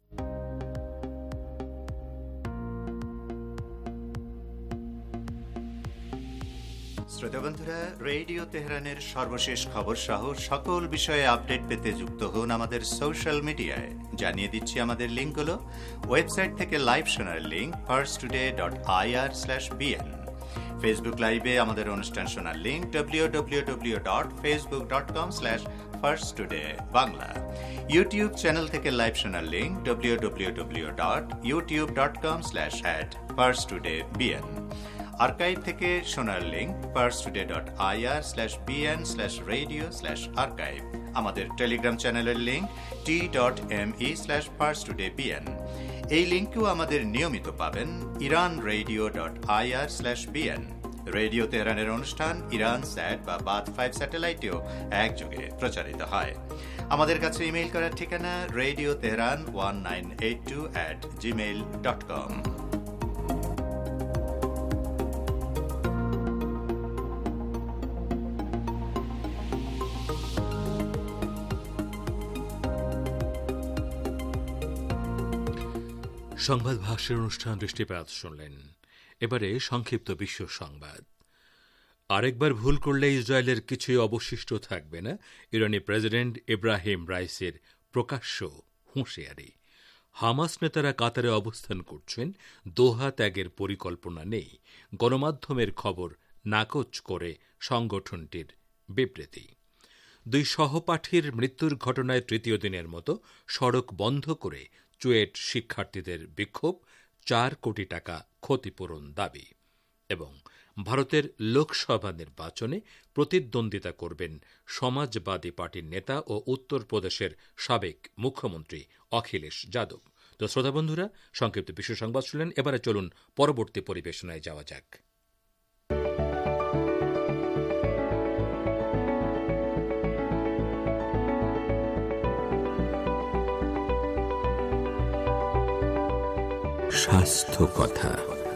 Speaker 2: শ্রোতা বন্ধুরা, রেডিও তেহরানের সর্বশেষ খবর সহ সকল বিষয়ে আপডেট পেতে যুক্ত হন আমাদের সোশ্যাল মিডিয়ায়। জানিয়ে দিচ্ছি আমাদের লিঙ্কগুলো। ওয়েবসাইট থেকে লাইভ শোনার link first today dot I R slash BN. Facebook লাইভে আমাদের অনুষ্ঠান শোনার link W W W dot Facebook dot com slash first today Bangla. YouTube channel থেকে লাইভ শোনার link W W W dot YouTube dot com slash at first today BN. Archive থেকে শোনার link first today dot I R slash BN slash radio slash archive. আমাদের Telegram চ্যানেলের link T dot M E slash first today BN. এই লিঙ্কেও আমাদের নিয়মিত পাবেন Iran radio dot I R slash BN. Radio তেহরানের অনুষ্ঠান ইরান স্যাট বা বাদ ফাইভ স্যাটেলাইটেও একযোগে প্রচারিত হয়। আমাদের কাছে ইমেইল করার ঠিকানা radio Tehran one nine eight two at Gmail dot com.
Speaker 4: সংবাদ ভাষ্যের অনুষ্ঠান দৃষ্টিপাত শুনলেন। এবারে সংক্ষিপ্ত বিশ্ব সংবাদ। আরেকবার ভুল করলে ইসরায়েলের কিছুই অবশিষ্ট থাকবে না, ইরানি প্রেসিডেন্ট ইব্রাহিম রাইসির প্রকাশ্য হুঁশিয়ারি। হামাস নেতারা কাতারে অবস্থান করছেন, দোহা ত্যাগের পরিকল্পনা নেই, গণমাধ্যমের খবর নাকচ করে সংগঠনটির বিবৃতি। দুই সহপাঠীর মৃত্যুর ঘটনায় তৃতীয় দিনের মতো সড়ক বন্ধ করে চুয়েট শিক্ষার্থীদের বিক্ষোভ, চার কোটি টাকা ক্ষতিপূরণ দাবি। এবং ভারতের লোকসভা নির্বাচনে প্রতিদ্বন্দ্বিতা করবেন সমাজবাদী পার্টির নেতা ও উত্তরপ্রদেশের সাবেক মুখ্যমন্ত্রী অখিলেশ যাদব। তো শ্রোতা বন্ধুরা, সংক্ষিপ্ত বিশ্ব সংবাদ শুনলেন। এবারে চলুন পরবর্তী পরিবেশনায় যাওয়া যাক। স্বাস্থ্য কথা।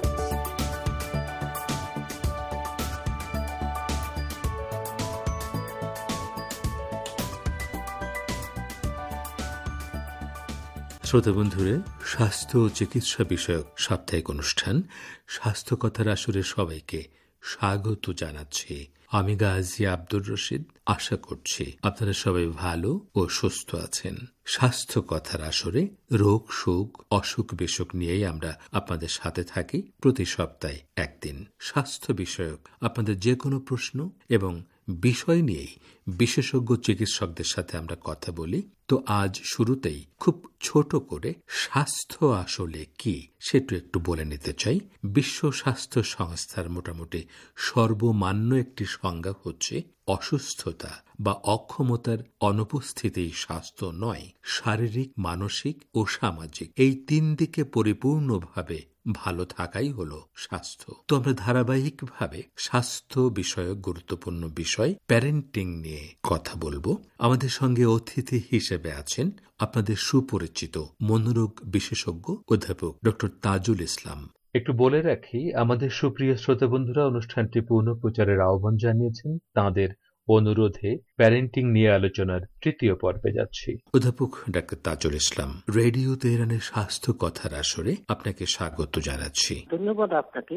Speaker 4: শ্রোতা বন্ধুরা, স্বাস্থ্য ও চিকিৎসা বিষয়ক সাপ্তাহিক অনুষ্ঠান স্বাস্থ্য কথার আসরে সবাইকে স্বাগত জানাচ্ছি। আমি গাজী আব্দুর রশিদ। আশা করছি আপনারা সবাই ভালো ও সুস্থ আছেন। স্বাস্থ্য কথার আসরে রোগ শোক অসুখ বিসুখ নিয়েই আমরা আপনাদের সাথে থাকি। প্রতি সপ্তাহে একদিন স্বাস্থ্য বিষয়ক আপনাদের যে কোনো প্রশ্ন এবং বিষয় নিয়েই বিশেষজ্ঞ চিকিৎসকদের সাথে আমরা কথা বলি। তো আজ শুরুতেই খুব ছোট করে স্বাস্থ্য আসলে কি সেটা একটু বলে নিতে চাই। বিশ্ব স্বাস্থ্য সংস্থার মোটামুটি সর্বমান্য একটি সংজ্ঞা হচ্ছে অসুস্থতা বা অক্ষমতার অনুপস্থিতি স্বাস্থ্য নয়, শারীরিক, মানসিক ও সামাজিক এই তিন দিকে পরিপূর্ণভাবে ভালো থাকাই হলো স্বাস্থ্য। তো আমরা ধারাবাহিকভাবে স্বাস্থ্য বিষয়ক গুরুত্বপূর্ণ বিষয় প্যারেন্টিং নিয়ে কথা বলবো। আমাদের সঙ্গে অতিথি হিসেবে আছেন আপনাদের সুপরিচিত মনোরোগ বিশেষজ্ঞ অধ্যাপক ডক্টর তাজুল ইসলাম।
Speaker 7: একটু বলে রাখি, আমাদের সুপ্রিয় শ্রোতা বন্ধুরা অনুষ্ঠানটি পুনঃপ্রচারের আহ্বান জানিয়েছেন। তাঁদের অনুরোধে প্যারেন্টিং নিয়ে আলোচনার তৃতীয় পর্বে যাচ্ছি।
Speaker 4: অধ্যাপক ডাক্তার তাজুল ইসলাম, রেডিও তেহরানের স্বাস্থ্য কথার আসরে আপনাকে স্বাগত জানাচ্ছি।
Speaker 8: ধন্যবাদ আপনাকে।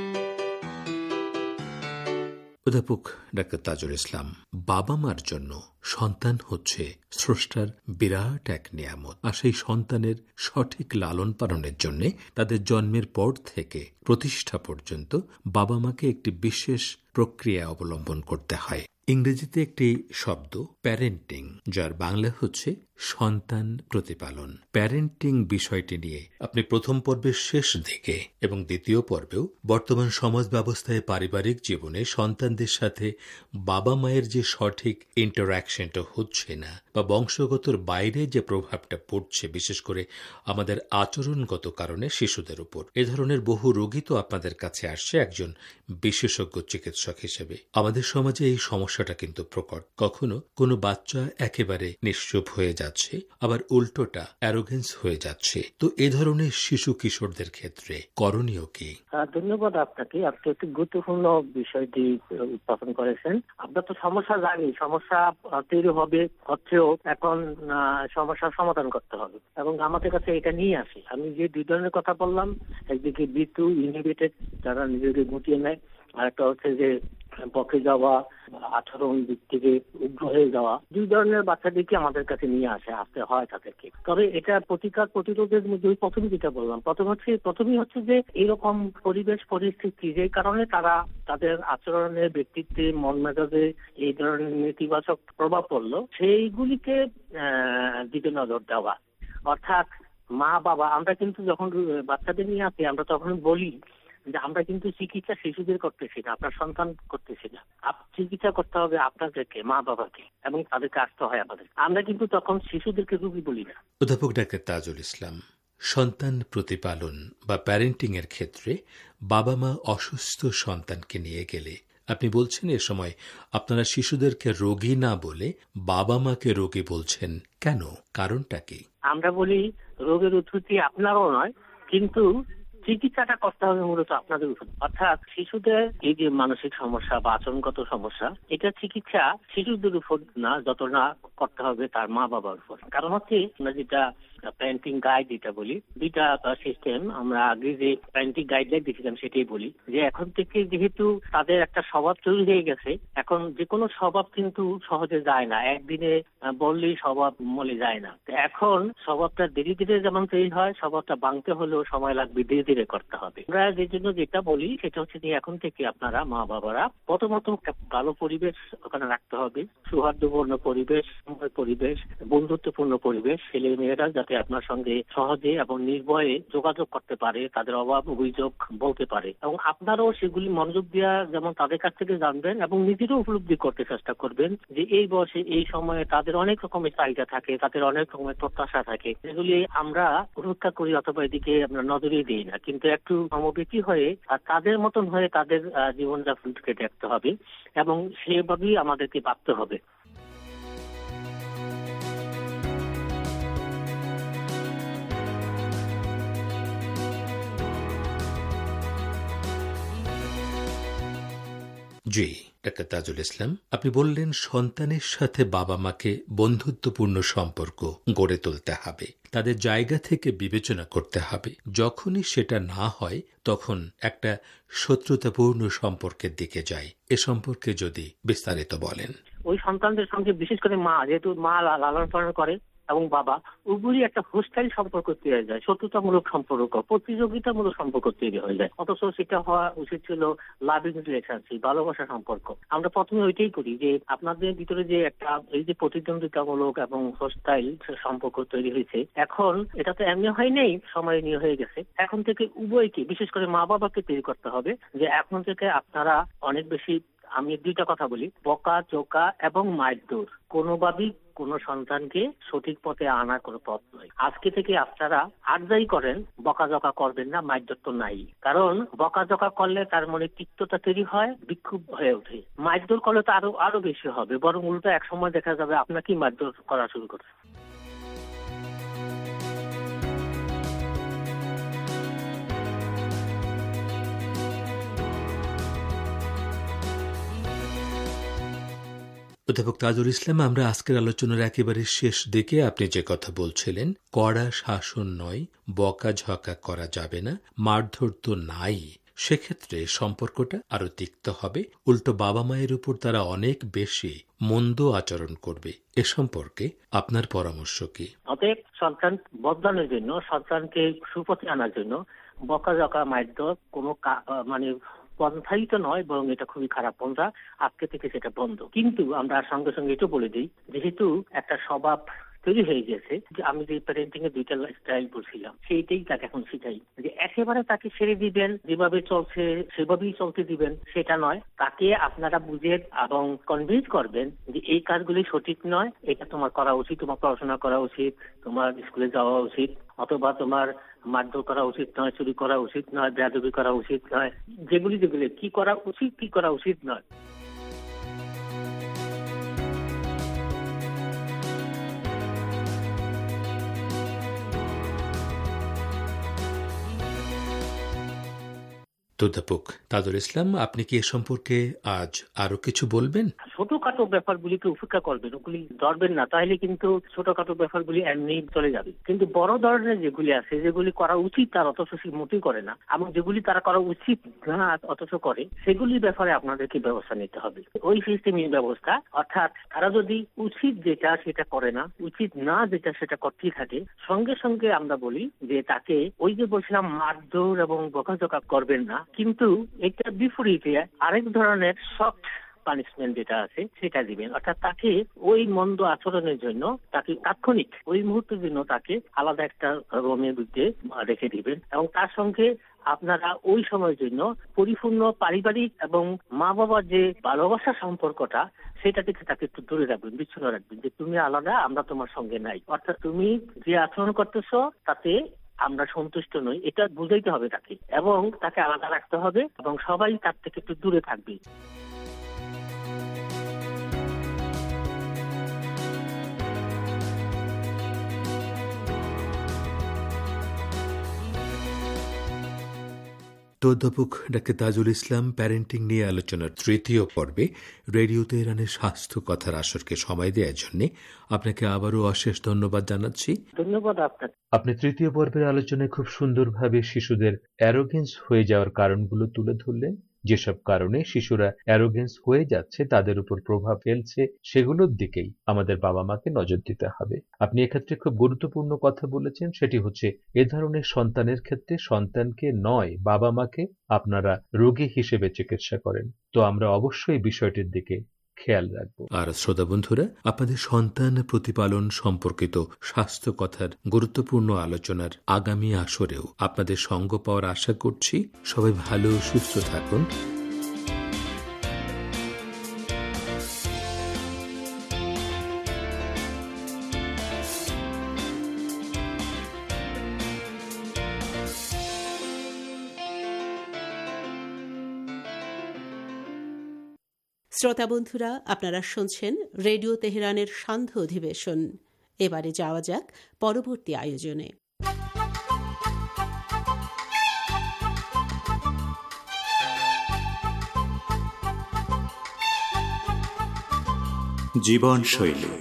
Speaker 4: অধ্যাপক ডাক্তার তাজুল ইসলাম, বাবা মার জন্য সন্তান হচ্ছে স্রষ্টার বিরাট এক নিয়ামত। আর সেই সন্তানের সঠিক লালন পালনের জন্য তাদের জন্মের পর থেকে প্রতিষ্ঠা পর্যন্ত বাবা মাকে একটি বিশেষ প্রক্রিয়া অবলম্বন করতে হয়। ইংরেজিতে একটি শব্দ প্যারেন্টিং, যার বাংলা হচ্ছে সন্তান প্রতিপালন। প্যারেন্টিং বিষয়টি নিয়ে আপনি প্রথম পর্বের শেষ দিকে এবং দ্বিতীয় পর্বেও বর্তমান সমাজ ব্যবস্থায় পারিবারিক জীবনে সন্তানদের সাথে বাবা মায়ের যে সঠিক ইন্টারঅ্যাকশনটা হচ্ছে না বা বংশগতর বাইরে যে প্রভাবটা পড়ছে, বিশেষ করে আমাদের আচরণগত কারণে শিশুদের উপর, এ ধরনের বহু রোগী তো আপনাদের কাছে আসছে একজন বিশেষজ্ঞ চিকিৎসক হিসেবে। আমাদের সমাজে এই সমস্যাটা কিন্তু প্রকট। কখনো কোনো বাচ্চা একেবারে নিশ্চুপ হয়ে যাচ্ছে, আবার উল্টোটা অ্যারোগেন্স হয়ে যাচ্ছে। তো এ ধরনের শিশু কিশোরদের ক্ষেত্রে করণীয় কি?
Speaker 8: ধন্যবাদ আপনাকে। আপনি একটি গুরুত্বপূর্ণ বিষয়টি উত্থাপন করেছেন। আমরা তো সমস্যা জানি, সমস্যা তৈরি হবে, হচ্ছেও, এখন সমস্যার সমাধান করতে হবে এবং আমাদের কাছে এটা নিয়ে আসে। আমি যে দুই ধরনের কথা বললাম, একদিকে বি টু ইনহিবিটেড, যারা নিজেকে গুটিয়ে নেয়, আর একটা হচ্ছে যে পক্ষে যাওয়া, আচরণ দিক থেকে উগ্র হয়ে যাওয়া, দুই ধরনের বাচ্চাদেরকে আমাদের কাছে নিয়ে আসে, আসতে হয় তাদেরকে। তবে এটা প্রতিকার প্রতিরোধের মধ্যে প্রথম যেটা বললাম, প্রথম হচ্ছে প্রথমেই হচ্ছে যে এরকম পরিবেশ পরিস্থিতি যে কারণে তারা তাদের আচরণের, ব্যক্তিত্বে, মন মেজাজে এই ধরনের নেতিবাচক প্রভাব পড়লো, সেইগুলিকে দিকে নজর দেওয়া। অর্থাৎ মা বাবা, আমরা কিন্তু যখন বাচ্চাদের নিয়ে আসি আমরা তখন বলি যে আমরা কিন্তু চিকিৎসা শিশুদের করতেছি না, আপনার সন্তান করতেছি না, চিকিৎসা করতে হবে আপনাদেরকে, মা বাবাকে, এবং তাদেরকে আসতে হয় আমাদের। আমরা কিন্তু তখন শিশুদেরকে রোগী বলি না।
Speaker 4: অধ্যাপক ডাক্তার তাজুল ইসলাম, সন্তান প্রতিপালন বা প্যারেন্টিং এর ক্ষেত্রে বাবা মা অসুস্থ সন্তানকে নিয়ে গেলে আপনি বলছেন এ সময় আপনারা শিশুদেরকে রোগী না বলে বাবা মাকে রোগী বলছেন, কেন? কারণটা কি?
Speaker 8: আমরা বলি রোগের উৎপত্তি আপনারও নয়, কিন্তু চিকিৎসাটা করতে হবে মূলত আপনাদের উপর। অর্থাৎ শিশুদের এই যে মানসিক সমস্যা বা আচরণগত সমস্যা, এটা চিকিৎসা শিশুদের উপর না, যত না করতে হবে তার মা বাবার উপর। কারণ হচ্ছে আমরা যেটা প্যারেন্টিং গাইড যেটা বলি, দুইটা সিস্টেম, আমরা আগে যে প্যারেন্টিং গাইডলাইন দেখছিলাম সেটাই বলি যে এখন থেকে যেহেতু তাদের একটা স্বভাব তৈরি হয়ে গেছে, এখন যে কোনো স্বভাব কিন্তু সহজে যায় না, একদিনে বললেই স্বভাব মলে যায় না। এখন স্বভাবটা ধীরে ধীরে যেমন তৈরি হয়, স্বভাবটা ভাঙতে হলেও সময় লাগবে, ধীরে ধীরে করতে হবে। আমরা যে জন্য যেটা বলি সেটা হচ্ছে যে এখন থেকে আপনারা মা বাবারা প্রথমত ভালো পরিবেশ ওখানে রাখতে হবে, সৌহার্দ্যপূর্ণ পরিবেশ, পরিবেশ বন্ধুত্বপূর্ণ পরিবেশ, ছেলে মেয়েরা যাতে আপনার সঙ্গে সহজে এবং নির্ভয়ে যোগাযোগ করতে পারে, তাদের অভাব অভিযোগ বলতে পারে, এবং আপনারাও সেগুলি মনোযোগ দেওয়া যেমন তাদের কাছ থেকে জানবেন এবং নিজেরও উপলব্ধি করতে চেষ্টা করবেন যে এই বয়সে এই সময়ে তাদের অনেক রকমের চাহিদা থাকে, তাদের অনেক রকমের প্রত্যাশা থাকে, যেগুলি আমরা উপেক্ষা করি অথবা এদিকে আমরা নজরে দিই না, কিন্তু একটু সমবেতি হয়ে আর তাদের মতন হয়ে তাদের জীবনযাপনকে দেখতে হবে এবং সেভাবেই আমাদেরকে ভাবতে হবে।
Speaker 4: জি ডাক্তার তাজুল ইসলাম, আপনি বললেন সন্তানের সাথে বাবা মাকে বন্ধুত্বপূর্ণ সম্পর্ক গড়ে তুলতে হবে, তাদের জায়গা থেকে বিবেচনা করতে হবে। যখনই সেটা না হয় তখন একটা শত্রুতাপূর্ণ সম্পর্কের দিকে যায়। এ সম্পর্কে যদি বিস্তারিত বলেন।
Speaker 8: ওই সন্তানদের সঙ্গে বিশেষ করে মা, যেহেতু মা লালন পালন করে এবং বাবা উভয়ই একটা হোস্টাইল সম্পর্ক তৈরি হয়ে যায়, শত্রুতামূলক সম্পর্ক, প্রতিযোগিতামূলক সম্পর্ক তৈরি হয়ে যায়। অথচ সেটা হওয়া উচিত ছিল লাভিং রিলেশনশিপ, ভালোবাসা সম্পর্ক। আমরা প্রথমে ওইটাই করি যে আপনাদের ভিতরে যে একটা এই যে প্রতিদ্বন্দ্বিতামূলক এবং হোস্টাইল সম্পর্ক তৈরি হয়েছে, এখন এটা তো এমনি হয় নেই, সময় নিয়ে হয়ে গেছে। এখন থেকে উভয়কে, বিশেষ করে মা বাবাকে তৈরি করতে হবে যে এখন থেকে আপনারা অনেক বেশি, আমি দুইটা কথা বলি, বকা জোকা এবং মারধর কোনোভাবেই কোনো সন্তানকে সঠিক পথে আনার কোনো পথ নয়। আজকে থেকে আপনারা আর যাই করেন বকাঝকা করবেন না, মারধর তো নাই। কারণ বকাঝকা করলে তার মনে তিক্ততা তৈরি হয়, বিক্ষোভ হয়ে ওঠে। মারধর করলে তো আরো আরো বেশি হবে, বরং উল্টো এক সময় দেখা যাবে আপনাকেই মারধর করা শুরু করছে।
Speaker 4: অধ্যাপক তাজুল ইসলাম, আমরা আজকের আলোচনার একেবারে শেষ দিকে আপনি যে কথা বলছিলেন, কড়া শাসন নয়, বকাঝকা করা যাবে না, মারধর তো নাই, সেক্ষেত্রে সম্পর্কটা আরো তিক্ত হবে, উল্টো বাবা মায়ের উপর তারা অনেক বেশি মন্দ আচরণ করবে। এ সম্পর্কে আপনার পরামর্শ কি?
Speaker 8: অতএব সন্তান বদলানোর জন্য, সন্তানকে সুপথে আনার জন্য বকাঝকা মারধর কোনো মানে পন্থাই তো নয়, বরং এটা খুবই খারাপ পন্থা। আজকে থেকে সেটা বন্ধ। কিন্তু আমরা সঙ্গে সঙ্গে এটা বলে দিই, যেহেতু একটা স্বভাব তৈরি হয়ে গেছে যে আমি যে প্যারেন্টিং এর দুইটা স্টাইল বলছিলাম সেইটাই তাকে এখন শিখাই, যে একেবারে তাকে ছেড়ে দিবেন, যেভাবে চলছে সেভাবেই চলতে দিবেন সেটা নয়। তাকে আপনারা বুঝে এবং কনভিন্স করবেন যে এই কাজগুলি সঠিক নয়, এটা তোমার করা উচিত, তোমার পড়াশোনা করা উচিত, তোমার স্কুলে যাওয়া উচিত, অথবা তোমার মারধর করা উচিত নয়, চুরি করা উচিত নয়, বেয়াদবি করা উচিত নয়, যেগুলি যেগুলি কি করা উচিত কি করা উচিত নয়।
Speaker 4: অধ্যাপক তাজুল ইসলাম, আপনি কি এ সম্পর্কে আজ আরো কিছু বলবেন?
Speaker 8: ছোটখাটো ব্যাপারগুলিকে উপেক্ষা করবেন, ওগুলি ধরবেন না, তাহলে কিন্তু ছোটখাটো ব্যাপারগুলি এমনি চলে যাবে। কিন্তু বড় ধরনের যেগুলি আছে, যেগুলি করা উচিত তার অথচ সে মোটেই করে না, এবং যেগুলি তারা করা উচিত না অথচ করে, সেগুলির ব্যাপারে আপনাদেরকে ব্যবস্থা নিতে হবে। ওই সিস্টেমিক ব্যবস্থা, অর্থাৎ তারা যদি উচিত যেটা সেটা করে না, উচিত না যেটা সেটা করতেই থাকে, সঙ্গে সঙ্গে আমরা বলি যে তাকে ওই যে বলছিলাম মারধর এবং বকাঝকা করবেন না, কিন্তু এটা বিপরীতে আরেক ধরনের সফট পানিশমেন্ট যেটা আছে সেটা দিবেন। অর্থাৎ তাকে ওই মন্দ আচরণের জন্য তাকে তাৎক্ষণিক ওই মুহূর্তের জন্য তাকে আলাদা একটা রুমের মধ্যে রেখে দিবেন, এবং তার সঙ্গে আপনারা ওই সময়ের জন্য পরিপূর্ণ পারিবারিক এবং মা বাবার যে ভালোবাসার সম্পর্কটা সেটা থেকে তাকে একটু দূরে রাখবেন, বিচ্ছিন্ন রাখবেন, যে তুমি আলাদা, আমরা তোমার সঙ্গে নাই। অর্থাৎ তুমি যে আচরণ করতেছো তাতে আমরা সন্তুষ্ট নই, এটা বুঝাইতে হবে তাকে, এবং তাকে আলাদা রাখতে হবে, এবং সবাই তার থেকে একটু দূরে থাকবে।
Speaker 4: অধ্যাপক ডাক্তার তাজুল ইসলাম প্যারেন্টিং নিয়ে আলোচনার তৃতীয় পর্বে রেডিও তেহরানের স্বাস্থ্য কথার আসরকে সময় দেওয়ার জন্য আপনাকে আবারও অশেষ ধন্যবাদ জানাচ্ছি।
Speaker 8: ধন্যবাদ আপনাকে।
Speaker 7: আপনি তৃতীয় পর্বের আলোচনায় খুব সুন্দরভাবে শিশুদের অ্যারোগেন্স হয়ে যাওয়ার কারণগুলো তুলে ধরলেন। যেসব কারণে শিশুরা অ্যারোগেন্স হয়ে যাচ্ছে, তাদের উপর প্রভাব ফেলছে, সেগুলোর দিকেই আমাদের বাবা মাকে নজর দিতে হবে। আপনি এক্ষেত্রে খুব গুরুত্বপূর্ণ কথা বলেছেন, সেটি হচ্ছে এ ধরনের সন্তানের ক্ষেত্রে সন্তানকে নয় বাবা মাকে আপনারা রোগী হিসেবে চিকিৎসা করেন। তো আমরা অবশ্যই বিষয়টির দিকে খেয়াল রাখবো।
Speaker 4: আর শ্রোতা বন্ধুরা, আপনাদের সন্তান প্রতিপালন সম্পর্কিত স্বাস্থ্য কথার গুরুত্বপূর্ণ আলোচনার আগামী আসরেও আপনাদের সঙ্গ পাওয়ার আশা করছি। সবাই ভালো সুস্থ থাকুন।
Speaker 9: শ্রোতা বন্ধুরা, আপনারা শুনছেন রেডিও তেহরানের সান্ধ্য অধিবেশন। এবারে যাওয়া যাক পরবর্তী আয়োজনে।
Speaker 2: জীবনশৈলী।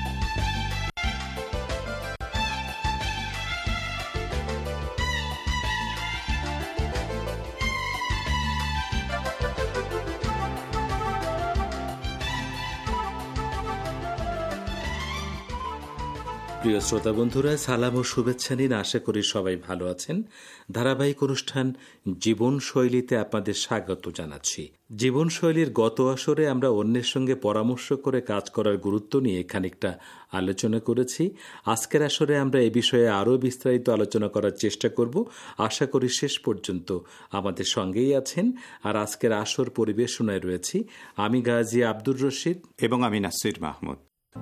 Speaker 4: প্রিয় শ্রোতা বন্ধুরা, সালাম ও শুভেচ্ছা নিন। আশা করি সবাই ভালো আছেন। ধারাবাহিক অনুষ্ঠান জীবনশৈলীতে আপনাদের স্বাগত জানাচ্ছি। জীবনশৈলীর গত আসরে আমরা অন্যের সঙ্গে পরামর্শ করে কাজ করার গুরুত্ব নিয়ে খানিকটা আলোচনা করেছি। আজকের আসরে আমরা এ বিষয়ে আরও বিস্তারিত আলোচনা করার চেষ্টা করব। আশা করি শেষ পর্যন্ত আমাদের সঙ্গেই আছেন। আর আজকের আসর পরিবেশনায় রয়েছি আমি গাজী আব্দুর রশিদ
Speaker 2: এবং আমি নাসির মাহমুদ।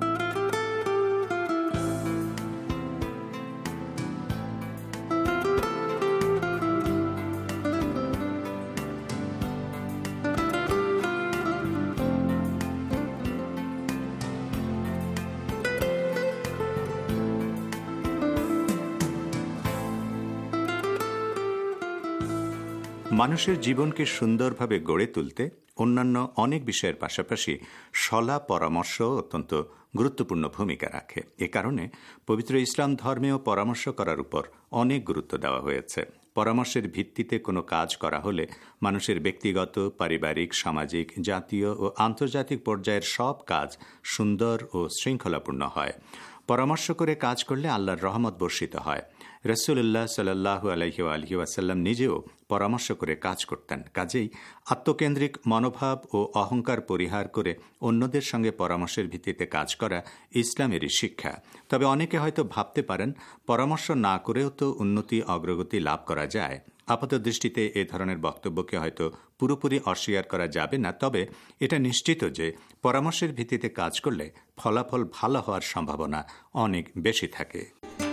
Speaker 2: মানুষের জীবনকে সুন্দরভাবে গড়ে তুলতে অন্যান্য অনেক বিষয়ের পাশাপাশি সলা পরামর্শ অত্যন্ত গুরুত্বপূর্ণ ভূমিকা রাখে। এ কারণে পবিত্র ইসলাম ধর্মেও পরামর্শ করার উপর অনেক গুরুত্ব দেওয়া হয়েছে। পরামর্শের ভিত্তিতে কোনো কাজ করা হলে মানুষের ব্যক্তিগত, পারিবারিক, সামাজিক, জাতীয় ও আন্তর্জাতিক পর্যায়ের সব কাজ সুন্দর ও শৃঙ্খলাপূর্ণ হয়। পরামর্শ করে কাজ করলে আল্লাহর রহমত বর্ষিত হয়। রাসূলুল্লাহ সাল্লাল্লাহু আলাইহি ওয়া আলিহি ওয়াসাল্লাম নিজেও পরামর্শ করে কাজ করতেন। কাজেই আত্মকেন্দ্রিক মনোভাব ও অহংকার পরিহার করে অন্যদের সঙ্গে পরামর্শের ভিত্তিতে কাজ করা ইসলামেরই শিক্ষা। তবে অনেকে হয়তো ভাবতে পারেন, পরামর্শ না করেও তো উন্নতি অগ্রগতি লাভ করা যায়। আপাত দৃষ্টিতে এ ধরনের বক্তব্যকে হয়তো পুরোপুরি অস্বীকার করা যাবে না, তবে এটা নিশ্চিত যে পরামর্শের ভিত্তিতে কাজ করলে ফলাফল ভালো হওয়ার সম্ভাবনা অনেক বেশি থাকে।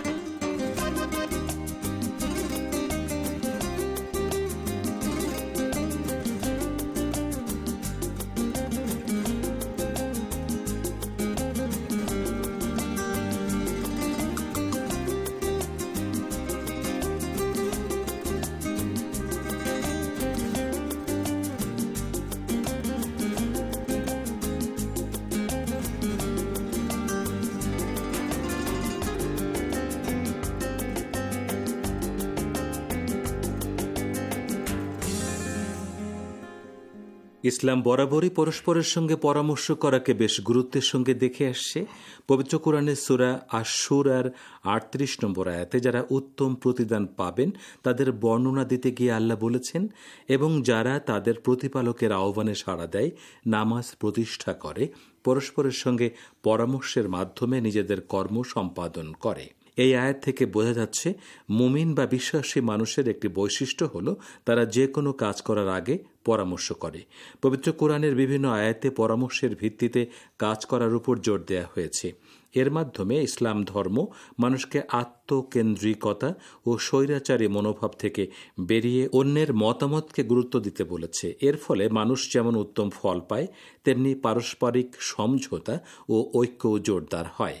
Speaker 4: ইসলাম বরাবরই পরস্পরের সঙ্গে পরামর্শ করাকে বেশ গুরুত্বের সঙ্গে দেখে আসছে। পবিত্র কোরআনের সূরা আশ-শূরার আটত্রিশ নম্বর আয়াতে যারা উত্তম প্রতিদান পাবেন তাদের বর্ণনা দিতে গিয়ে আল্লাহ বলেছেন, এবং যারা তাদের প্রতিপালকের আহ্বানে সাড়া দেয়, নামাজ প্রতিষ্ঠা করে, পরস্পরের সঙ্গে পরামর্শের মাধ্যমে নিজেদের কর্ম সম্পাদন করে। এই আয়াত থেকে বোঝা যাচ্ছে মুমিন বা বিশ্বাসী মানুষের একটি বৈশিষ্ট্য হলো তারা যে কোনো কাজ করার আগে পরামর্শ করে। পবিত্র কোরআনের বিভিন্ন আয়াতে পরামর্শের ভিত্তিতে কাজ করার উপর জোর দেওয়া হয়েছে। এর মাধ্যমে ইসলাম ধর্ম মানুষকে আত্মকেন্দ্রিকতা ও স্বৈরাচারী মনোভাব থেকে বেরিয়ে অন্যের মতামতকে গুরুত্ব দিতে বলেছে। এর ফলে মানুষ যেমন উত্তম ফল পায়, তেমনি পারস্পরিক সমঝোতা ও ঐক্যও জোরদার হয়।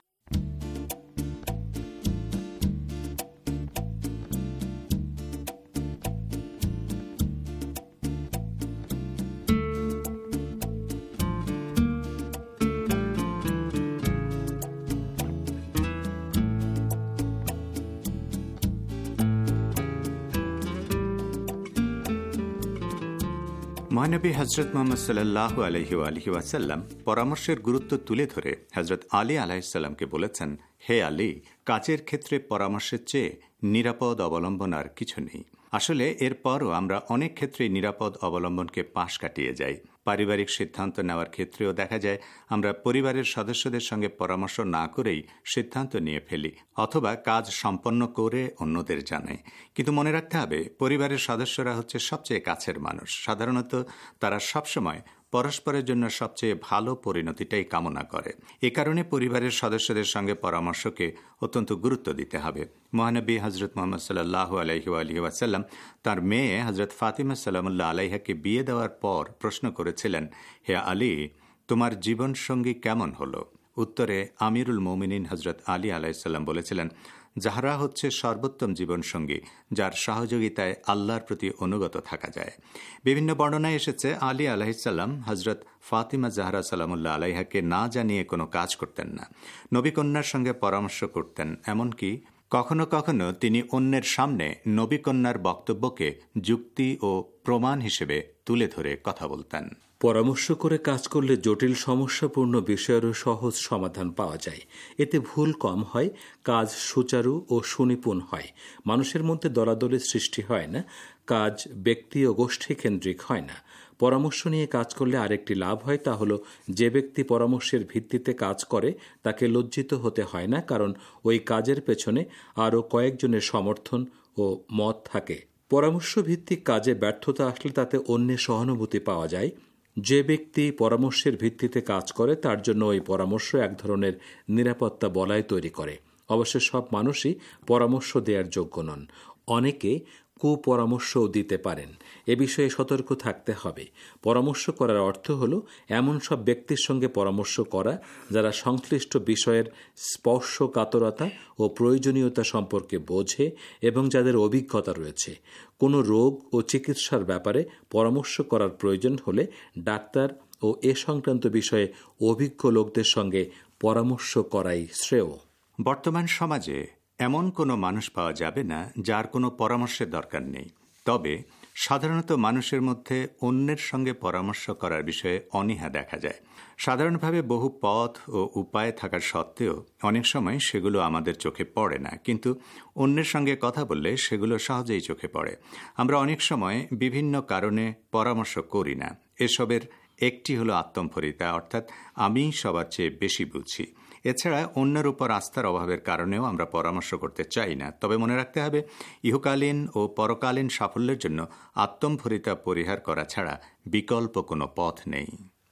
Speaker 2: মহানবী হজরত মোহাম্মদ সাল্লাল্লাহু আলাইহি আলিহি ওয়াসাল্লাম পরামর্শের গুরুত্ব তুলে ধরে হজরত আলী আলাইহিসসালামকে বলেছেন, হে আলী, কাজের ক্ষেত্রে পরামর্শের চেয়ে নিরাপদ অবলম্বন আর কিছু নেই। আসলে এরপরও আমরা অনেক ক্ষেত্রে নিরাপদ অবলম্বনকে পাশ কাটিয়ে যাই। পারিবারিক সিদ্ধান্ত নেওয়ার ক্ষেত্রেও দেখা যায় আমরা পরিবারের সদস্যদের সঙ্গে পরামর্শ না করেই সিদ্ধান্ত নিয়ে ফেলি, অথবা কাজ সম্পন্ন করে অন্যদের জানাই। কিন্তু মনে রাখতে হবে, পরিবারের সদস্যরা হচ্ছে সবচেয়ে কাছের মানুষ। সাধারণত তারা সবসময় পরস্পরের জন্য সবচেয়ে ভালো পরিণতিটাই কামনা করে। এ কারণে পরিবারের সদস্যদের সঙ্গে পরামর্শকে অত্যন্ত গুরুত্ব দিতে হবে। মহানবী হজরত মোহাম্মদ সাল্লাল্লাহু আলাইহি আলিহি ওয়াসাল্লাম তার মেয়ে হজরত ফাতিমা সালামুল্লাহ আলাইহাকে বিয়ে দেওয়ার পর প্রশ্ন করেছিলেন, হে আলী, তোমার জীবন সঙ্গী কেমন হলো? উত্তরে আমিরুল মুমিনিন হজরত আলী আলাইহিসসালাম বলেছিলেন, যাহরা হচ্ছে সর্বোত্তম জীবনসঙ্গী, যার সহযোগিতায় আল্লাহর প্রতি অনুগত থাকা যায়। বিভিন্ন বর্ণনায় এসেছে আলী আলাইহিসসালাম হজরত ফাতিমা জাহরা সালামুল্লাহ আলাইহাকে না জানিয়ে কোনো কাজ করতেন না। নবীকন্যার সঙ্গে পরামর্শ করতেন, এমনকি কখনো কখনো তিনি অন্যের সামনে নবীকন্যার বক্তব্যকে যুক্তি ও প্রমাণ হিসেবে তুলে ধরে কথা বলতেন।
Speaker 4: পরামর্শ করে কাজ করলে জটিল সমস্যাপূর্ণ বিষয়েরও সহজ সমাধান পাওয়া যায়। এতে ভুল কম হয়, কাজ সুচারু ও সুনিপুণ হয়, মানুষের মধ্যে দলাদলের সৃষ্টি হয় না, কাজ ব্যক্তি ও গোষ্ঠী কেন্দ্রিক হয় না। পরামর্শ নিয়ে কাজ করলে আরেকটি লাভ হয়, তা হলো যে ব্যক্তি পরামর্শের ভিত্তিতে কাজ করে তাকে লজ্জিত হতে হয় না, কারণ ওই কাজের পেছনে আরও কয়েকজনের সমর্থন ও মত থাকে। পরামর্শ ভিত্তিক কাজে ব্যর্থতা আসলে তাতে অন্যের সহানুভূতি পাওয়া যায়। যে ব্যক্তি পরামর্শের ভিত্তিতে কাজ করে তার জন্য ওই পরামর্শ এক ধরনের নিরাপত্তা বলয় তৈরি করে। অবশ্য সব মানুষই পরামর্শ দেওয়ার যোগ্য নন, অনেকে কুপরামর্শও দিতে পারেন। এ বিষয়ে সতর্ক থাকতে হবে। পরামর্শ করার অর্থ হল এমন সব ব্যক্তির সঙ্গে পরামর্শ করা যারা সংশ্লিষ্ট বিষয়ের স্পর্শকাতরতা ও প্রয়োজনীয়তা সম্পর্কে বোঝে এবং যাদের অভিজ্ঞতা রয়েছে। কোনো রোগ ও চিকিৎসার ব্যাপারে পরামর্শ করার প্রয়োজন হলে ডাক্তার ও এ সংক্রান্ত বিষয়ে অভিজ্ঞ লোকদের সঙ্গে পরামর্শ করাই শ্রেয়।
Speaker 2: বর্তমান সমাজে এমন কোনো মানুষ পাওয়া যাবে না যার কোনো পরামর্শের দরকার নেই। তবে সাধারণত মানুষের মধ্যে অন্যের সঙ্গে পরামর্শ করার বিষয়ে অনীহা দেখা যায়। সাধারণভাবে বহু পথ ও উপায় থাকার সত্ত্বেও অনেক সময় সেগুলো আমাদের চোখে পড়ে না, কিন্তু অন্যের সঙ্গে কথা বললে সেগুলো সহজেই চোখে পড়ে। আমরা অনেক সময় বিভিন্ন কারণে পরামর্শ করি না। এসবের একটি হলো আত্মম্ভরিতা, অর্থাৎ আমি সবার চেয়ে বেশি বুঝি। এছাড়া অন্যের উপর আস্থার অভাবের কারণেও আমরা পরামর্শ করতে চাই না। তবে মনে রাখতে হবে, ইহকালীন ও পরকালীন সাফল্যের জন্য আত্মম্ভরিতা পরিহার করা ছাড়া বিকল্প কোনো পথ নেই।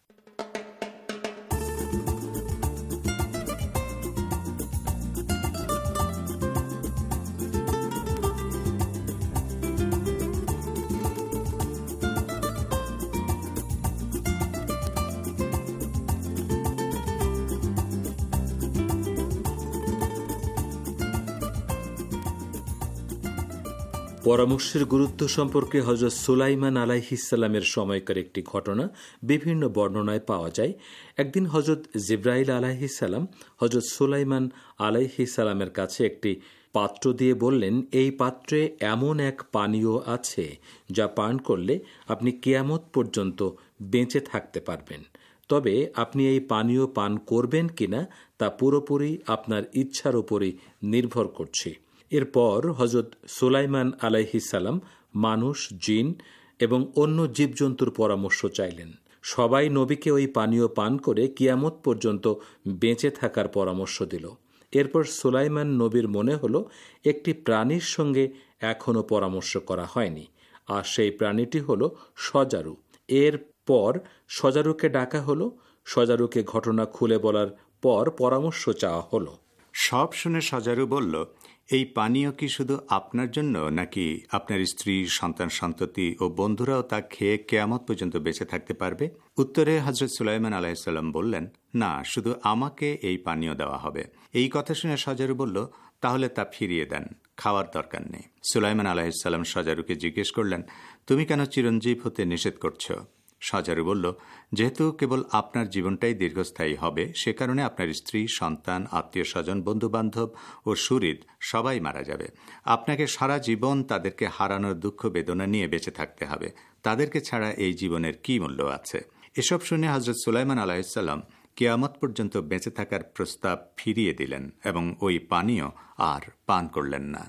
Speaker 4: পরামর্শের গুরুত্ব সম্পর্কে হযরত সুলাইমান আলাইহিসসালামের সময়কার একটি ঘটনা বিভিন্ন বর্ণনায় পাওয়া যায়। একদিন হযরত জিবরাইল আলাইহিসসালাম হযরত সুলাইমান আলাইহিসসালামের কাছে একটি পাত্র দিয়ে বললেন, এই পাত্রে এমন এক পানীয় আছে যা পান করলে আপনি কিয়ামত পর্যন্ত বেঁচে থাকতে পারবেন। তবে আপনি এই পানীয় পান করবেন কিনা তা পুরোপুরি আপনার ইচ্ছার উপরই নির্ভর করছে। এরপর হযরত সুলাইমান আলাইহিসসালাম মানুষ, জিন এবং অন্য জীবজন্তুর পরামর্শ চাইলেন। সবাই নবীকে ওই পানীয় পান করে কিয়ামত পর্যন্ত বেঁচে থাকার পরামর্শ দিল। এরপর সুলাইমান নবীর মনে হলো একটি প্রাণীর সঙ্গে এখনো পরামর্শ করা হয়নি, আর সেই প্রাণীটি হলো সজারু। এরপর সজারুকে ডাকা হলো। সজারুকে ঘটনা খুলে বলার পর পরামর্শ চাওয়া হলো।
Speaker 2: সব শুনে সজারু বলল, এই পানীয় কি শুধু আপনার জন্য, নাকি আপনার স্ত্রী, সন্তান সন্ততি ও বন্ধুরাও তা খেয়ে কিয়ামত পর্যন্ত বেঁচে থাকতে পারবে? উত্তরে হযরত সুলাইমান আলাইহিসসালাম বললেন, না, শুধু আমাকে এই পানীয় দেওয়া হবে। এই কথা শুনে সজারু বলল, তাহলে তা ফিরিয়ে দেন, খাওয়ার দরকার নেই। সুলাইমান আলাইহিসসালাম সজারুকে জিজ্ঞেস করলেন, তুমি কেন চিরঞ্জীব হতে নিষেধ করছো? সজারু বলল, যেহেতু কেবল আপনার জীবনটাই দীর্ঘস্থায়ী হবে, সে কারণে আপনার স্ত্রী, সন্তান, আত্মীয় স্বজন, বন্ধু বান্ধব ও সুহৃদ সবাই মারা যাবে। আপনাকে সারা জীবন তাদেরকে হারানোর দুঃখ বেদনা নিয়ে বেঁচে থাকতে হবে। তাদেরকে ছাড়া এই জীবনের কি মূল্য আছে? এসব শুনে হযরত সুলাইমান আলাইহিসসালাম কিয়ামত পর্যন্ত বেঁচে থাকার প্রস্তাব ফিরিয়ে দিলেন এবং ওই পানীয় আর পান করলেন না।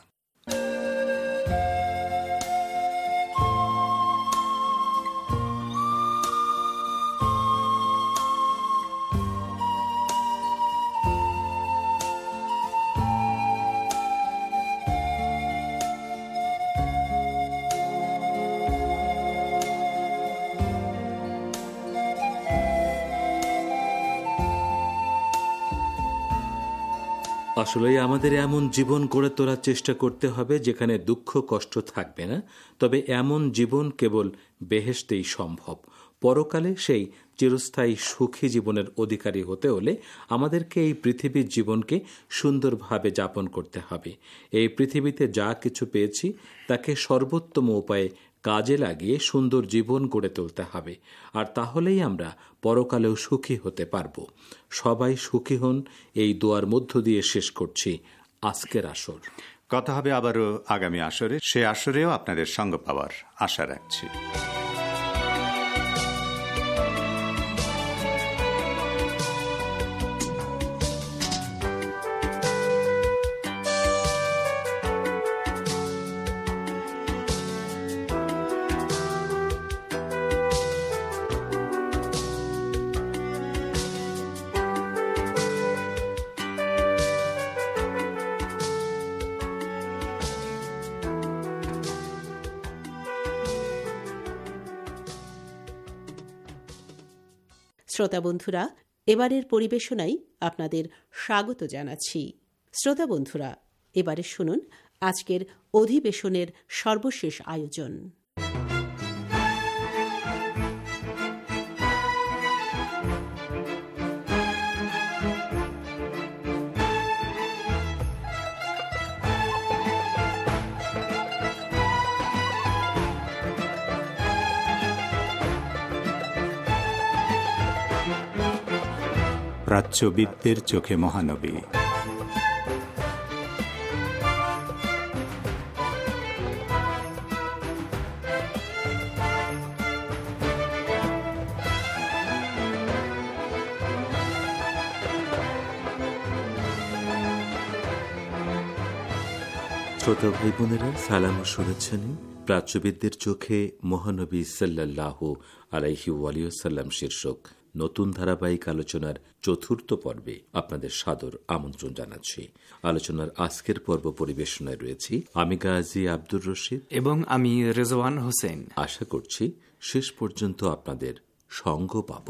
Speaker 4: আসলে আমাদের এমন জীবন গড়ে তোলার চেষ্টা করতে হবে যেখানে দুঃখ কষ্ট থাকবে না। তবে এমন জীবন কেবল বেহেশতেই সম্ভব। পরকালে সেই চিরস্থায়ী সুখী জীবনের অধিকারী হতে হলে আমাদেরকে এই পৃথিবীর জীবনকে সুন্দরভাবে যাপন করতে হবে। এই পৃথিবীতে যা কিছু পেয়েছি তাকে সর্বোত্তম উপায়ে কাজে লাগিয়ে সুন্দর জীবন গড়ে তুলতে হবে, আর তাহলেই আমরা পরকালেও সুখী হতে পারব। সবাই সুখী হন, এই দোয়ার মধ্য দিয়ে শেষ করছি আজকের আসর।
Speaker 2: কথা হবে আবারও আগামী আসরে। সে আসরেও আপনাদের সঙ্গ পাওয়ার আশা রাখছি।
Speaker 9: শ্রোতা বন্ধুরা, এবারের পরিবেশনায় আপনাদের স্বাগত জানাচ্ছি। শ্রোতা বন্ধুরা, এবারে শুনুন আজকের অধিবেশনের সর্বশেষ আয়োজন।
Speaker 2: প্রাচ্যবিদদের চোখে মহানবী।
Speaker 4: শ্রোতা ভাই বোনেরা, সালাম শুনেছেন প্রাচ্যবিদদের চোখে মহানবী সাল্লাল্লাহু আলাইহি ওয়াসাল্লাম শীর্ষক নতুন ধারাবাহিক আলোচনার চতুর্থ পর্বে আপনাদের সাদর আমন্ত্রণ জানাচ্ছি। আলোচনার আজকের পর্ব পরিবেশনায় রয়েছি আমি গাজী আব্দুর রশিদ
Speaker 10: এবং আমি রেজওয়ান হোসেন।
Speaker 4: আশা করছি শেষ পর্যন্ত আপনাদের সঙ্গ পাব।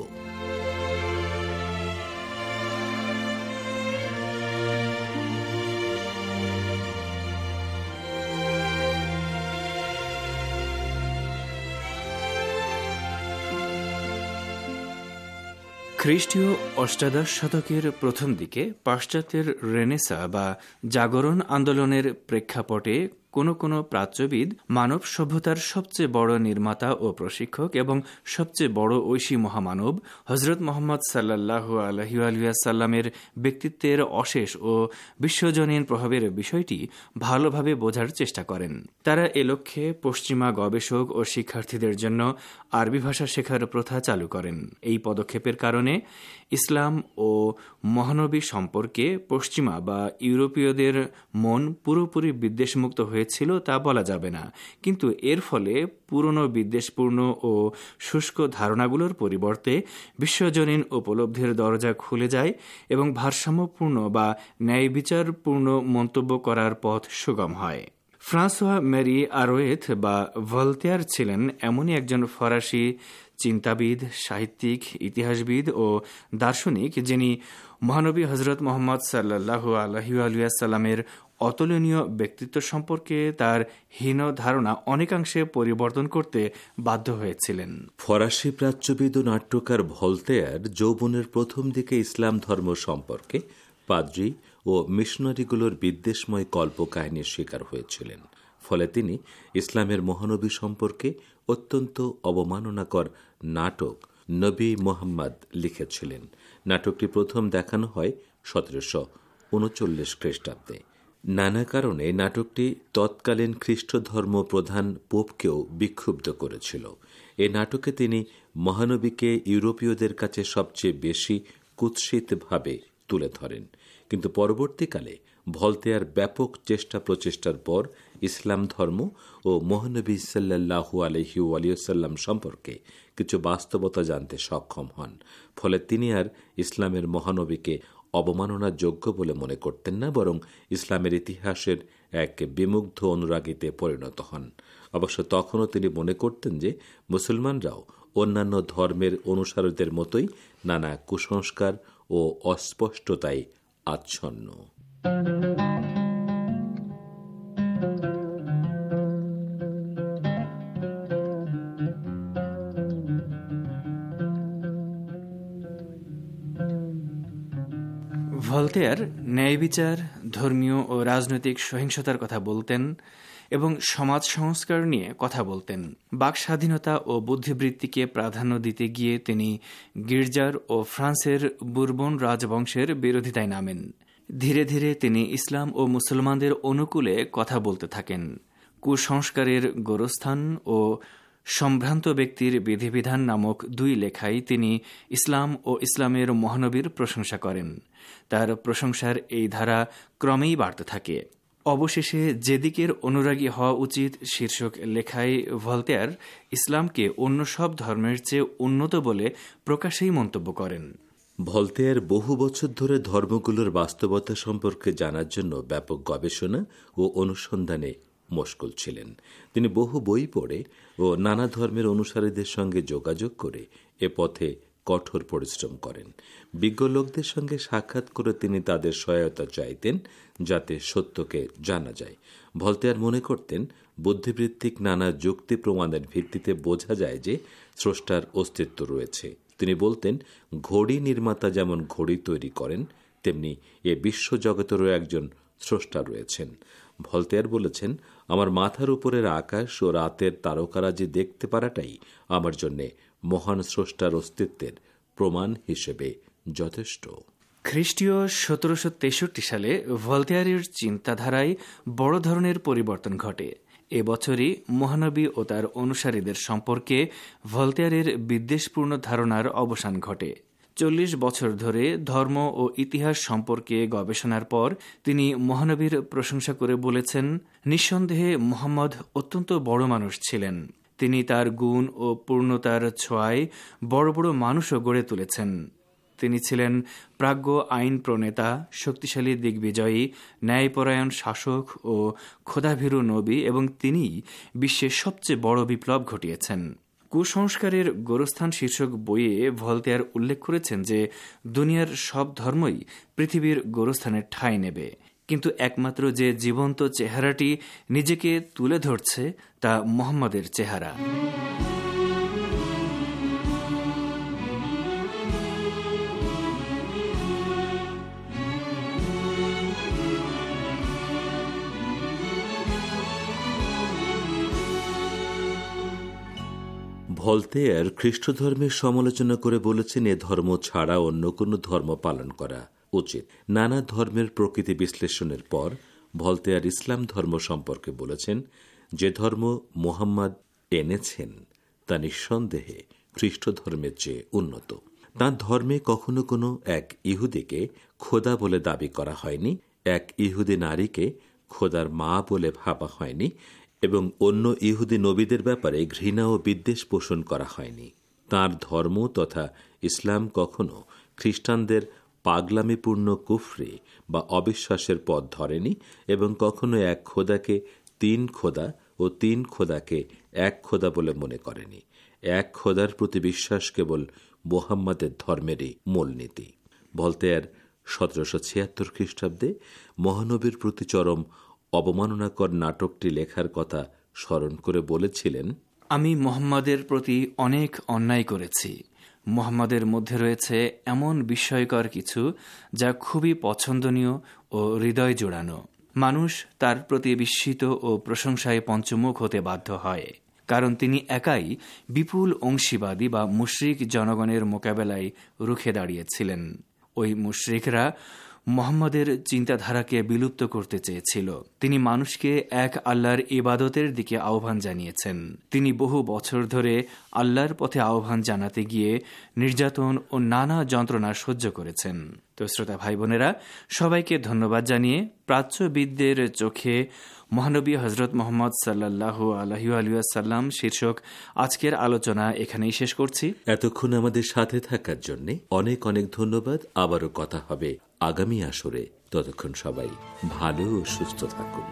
Speaker 10: খ্রিস্টীয় অষ্টাদশ শতকের প্রথম দিকে পাশ্চাত্যের রেনেসা বা জাগরণ আন্দোলনের প্রেক্ষাপটে কোনো কোনো প্রাচ্যবিদ মানব সভ্যতার সবচেয়ে বড় নির্মাতা ও প্রশিক্ষক এবং সবচেয়ে বড় ঐশী মহামানব হজরত মোহাম্মদ সাল্লাল্লাহু আলাইহি ওয়াসাল্লামের ব্যক্তিত্বের অশেষ ও বিশ্বজনীন প্রভাবের বিষয়টি ভালোভাবে বোঝার চেষ্টা করেন। তারা এ লক্ষ্যে পশ্চিমা গবেষক ও শিক্ষার্থীদের জন্য আরবি ভাষা শেখার প্রথা চালু করেন। এই পদক্ষেপের কারণে ইসলাম ও মহানবী সম্পর্কে পশ্চিমা বা ইউরোপীয়দের মন পুরোপুরি বিদ্বেষমুক্ত হয়েছিল তা বলা যাবে না, কিন্তু এর ফলে পুরনো বিদ্বেষপূর্ণ ও শুষ্ক ধারণাগুলোর পরিবর্তে বিশ্বজনীন উপলব্ধির দরজা খুলে যায় এবং ভারসাম্যপূর্ণ বা ন্যায় বিচারপূর্ণ মন্তব্য করার পথ সুগম হয়। ফ্রাঁসোয়া মেরি আরোয়েথ বা ভলতেয়ার ছিলেন এমনই একজন ফরাসি চিন্তাবিদ, সাহিত্যিক, ইতিহাসবিদ ও দার্শনিক যিনি মহানবী হজরত মোহাম্মদ সাল্লাল্লাহু আলাইহি ওয়াসাল্লামের অতুলনীয় ব্যক্তিত্ব সম্পর্কে তার হীন ধারণা অনেকাংশে পরিবর্তন করতে বাধ্য হয়েছিলেন।
Speaker 4: ফরাসি প্রাচ্যবিদ ও নাট্যকার ভলতেয়ার যৌবনের প্রথম দিকে ইসলাম ধর্ম সম্পর্কে পাদ্রী ও মিশনারিগুলোর বিদ্বেষময় কল্পকাহিনীর শিকার হয়েছিলেন। ফলে তিনি ইসলামের মহানবী সম্পর্কে অত্যন্ত অবমাননাকর নাটক নবী মোহাম্মদ লিখেছিলেন। নাটকটি প্রথম দেখানো হয় সতেরোশো উনচল্লিশ খ্রিস্টাব্দে। নানা কারণে নাটকটি তৎকালীন খ্রিস্ট ধর্ম প্রধান পোপকেও বিক্ষুব্ধ করেছিল। এ নাটকে তিনি মহানবীকে ইউরোপীয়দের কাছে সবচেয়ে বেশি কুৎসিতভাবে তুলে ধরেন, কিন্তু পরবর্তীকালে ভলতেয়ার ব্যাপক চেষ্টা প্রচেষ্টার পর ইসলাম ধর্ম ও মহানবী সাল্লাল্লাহু আলাইহি ওয়াসাল্লাম সম্পর্কে কিছু বাস্তবতা জানতে সক্ষম হন। ফলে তিনি আর ইসলামের মহানবীকে অবমাননার যোগ্য বলে মনে করতেন না, বরং ইসলামের ইতিহাসের এক বিমুগ্ধ অনুরাগীতে পরিণত হন। অবশ্য তখনও তিনি মনে করতেন যে মুসলমানরাও অন্যান্য ধর্মের অনুসারীদের মতোই নানা কুসংস্কার ও অস্পষ্টতায় আচ্ছন্ন।
Speaker 10: ভলতেয়ার ন্যায় বিচার, ধর্মীয় ও রাজনৈতিক সহিংসতার কথা বলতেন এবং সমাজ সংস্কার নিয়ে কথা বলতেন। বাক স্বাধীনতা ও বুদ্ধিবৃত্তিকে প্রাধান্য দিতে গিয়ে তিনি গির্জার ও ফ্রান্সের বুরবন রাজবংশের বিরোধিতায় নামেন। ধীরে ধীরে তিনি ইসলাম ও মুসলমানদের অনুকূলে কথা বলতে থাকেন। কুসংস্কারের গোরস্থান ও সম্ভ্রান্ত ব্যক্তির বিধিবিধান নামক দুই লেখায় তিনি ইসলাম ও ইসলামের মহানবীর প্রশংসা করেন। তার প্রশংসার এই ধারা ক্রমেই বাড়তে থাকে। অবশেষে যেদিকের অনুরাগী হওয়া উচিত শীর্ষক লেখায় ভলতেয়ার ইসলামকে অন্য সব ধর্মের চেয়ে উন্নত বলে প্রকাশেই মন্তব্য করেন।
Speaker 4: ভলতেয়ার বহু বছর ধরে ধর্মগুলোর বাস্তবতা সম্পর্কে জানার জন্য ব্যাপক গবেষণা ও অনুসন্ধানে মশগুল ছিলেন। তিনি বহু বই পড়ে ও নানা ধর্মের অনুসারীদের সঙ্গে যোগাযোগ করে এ পথে কঠোর পরিশ্রম করেন। বিজ্ঞ লোকদের সঙ্গে সাক্ষাৎ করে তিনি তাদের সহায়তা চাইতেন যাতে সত্যকে জানা যায়। ভলতেয়ার মনে করতেন বুদ্ধিবৃত্তিক নানা যুক্তি প্রমাণের ভিত্তিতে বোঝা যায় যে স্রষ্টার অস্তিত্ব রয়েছে। তিনি বলতেন, ঘড়ি নির্মাতা যেমন ঘড়ি তৈরি করেন, তেমনি এ বিশ্বজগতেরও একজন স্রষ্টা রয়েছেন। ভলতেয়ার বলেছেন, আমার মাথার উপরের আকাশ ও রাতের তারকারাজি দেখতে পারাটাই আমার জন্য মহান স্রষ্টার অস্তিত্বের প্রমাণ হিসেবে যথেষ্ট।
Speaker 10: খ্রিস্টীয় সতেরোশো তেষট্টি সালে ভলতেয়ারের চিন্তাধারায় বড় ধরনের পরিবর্তন ঘটে। এবছরই মহানবী ও তার অনুসারীদের সম্পর্কে ভলতেয়ারের বিদ্বেষপূর্ণ ধারণার অবসান ঘটে। চল্লিশ বছর ধরে ধর্ম ও ইতিহাস সম্পর্কে গবেষণার পর তিনি মহানবীর প্রশংসা করে বলেছেন, নিঃসন্দেহে মুহাম্মদ অত্যন্ত বড় মানুষ ছিলেন। তিনি তার গুণ ও পূর্ণতার ছোঁয়ায় বড় বড় মানুষও গড়ে তুলেছেন। তিনি ছিলেন প্রাজ্ঞ আইন প্রণেতা, শক্তিশালী দিগ্বিজয়ী, ন্যায়পরায়ণ শাসক ও খোদাভীরু নবী, এবং তিনি বিশ্বের সবচেয়ে বড় বিপ্লব ঘটিয়েছেন। কুসংস্কারের গোরস্থান শীর্ষক বইয়ে ভলতেয়ার উল্লেখ করেছেন যে দুনিয়ার সব ধর্মই পৃথিবীর গোরস্থানের ঠাঁই নেবে, কিন্তু একমাত্র যে জীবন্ত চেহারাটি নিজেকে তুলে ধরছে তা মুহাম্মদের চেহারা।
Speaker 11: ভলতেয়ার খ্রিস্ট ধর্মের সমালোচনা করে বলেছেন, এ ধর্ম ছাড়া অন্য কোনো ধর্ম পালন করা উচিত। নানা ধর্মের প্রকৃতি বিশ্লেষণের পর ভলতেয়ার ইসলাম ধর্ম সম্পর্কে বলেছেন, যে ধর্ম মুহাম্মদ এনেছেন তা নিঃসন্দেহে খ্রিস্ট ধর্মের চেয়ে উন্নত। তাঁর ধর্মে কখনো কোনো এক ইহুদিকে খোদা বলে দাবি করা হয়নি, এক ইহুদি নারীকে খোদার মা বলে ভাবা হয়নি, এবং অন্য ইহুদি নবীদের ব্যাপারে ঘৃণা ও বিদ্বেষ পোষণ করা হয়নি। তাঁর ধর্ম তথা ইসলাম কখনো খ্রিস্টানদের পাগলামিপূর্ণ কুফরি বা অবিশ্বাসের পথ ধরেনি, এবং কখনো এক খোদাকে তিন খোদা ও তিন খোদাকে এক খোদা বলে মনে করেনি। এক খোদার প্রতি বিশ্বাস কেবল মুহাম্মাদের ধর্মেরই মূলনীতি। ভলতেয়ার সতেরোশো ছিয়াত্তর খ্রিস্টাব্দে মহানবীর প্রতি চরম অবমাননাকর নাটকটি লেখার কথা স্মরণ করে বলেছিলেন,
Speaker 10: আমি মুহাম্মাদের প্রতি অনেক অন্যায় করেছি। মুহাম্মাদের মধ্যে রয়েছে এমন বিস্ময়কর কিছু যা খুবই পছন্দনীয় ও হৃদয় জোড়ানো। মানুষ তার প্রতি বিস্মিত ও প্রশংসায় পঞ্চমুখ হতে বাধ্য হয়, কারণ তিনি একাই বিপুল অংশীবাদী বা মুশরিক জনগণের মোকাবেলায় রুখে দাঁড়িয়েছিলেন। ওই মুশরিকরা মুহাম্মাদের চিন্তাধারাকে বিলুপ্ত করতে চেয়েছিল। তিনি মানুষকে এক আল্লাহর ইবাদতের দিকে আহ্বান জানিয়েছেন। তিনি বহু বছর ধরে আল্লাহর পথে আহ্বান জানাতে গিয়ে নির্যাতন ও নানা যন্ত্রণা সহ্য করেছেন। তো শ্রোতা ভাই বোনেরা, সবাইকে ধন্যবাদ জানিয়ে প্রাচ্যবিদদের চোখে মহানবী হজরত মোহাম্মদ সাল্লাল্লাহু আলাইহি ওয়াসাল্লাম শীর্ষক আজকের আলোচনা এখানেই শেষ করছি।
Speaker 11: এতক্ষণ আমাদের সাথে থাকার জন্য অনেক অনেক ধন্যবাদ। আবারও কথা হবে আগামী আসরে। ততক্ষণ সবাই ভালো ও সুস্থ থাকুন।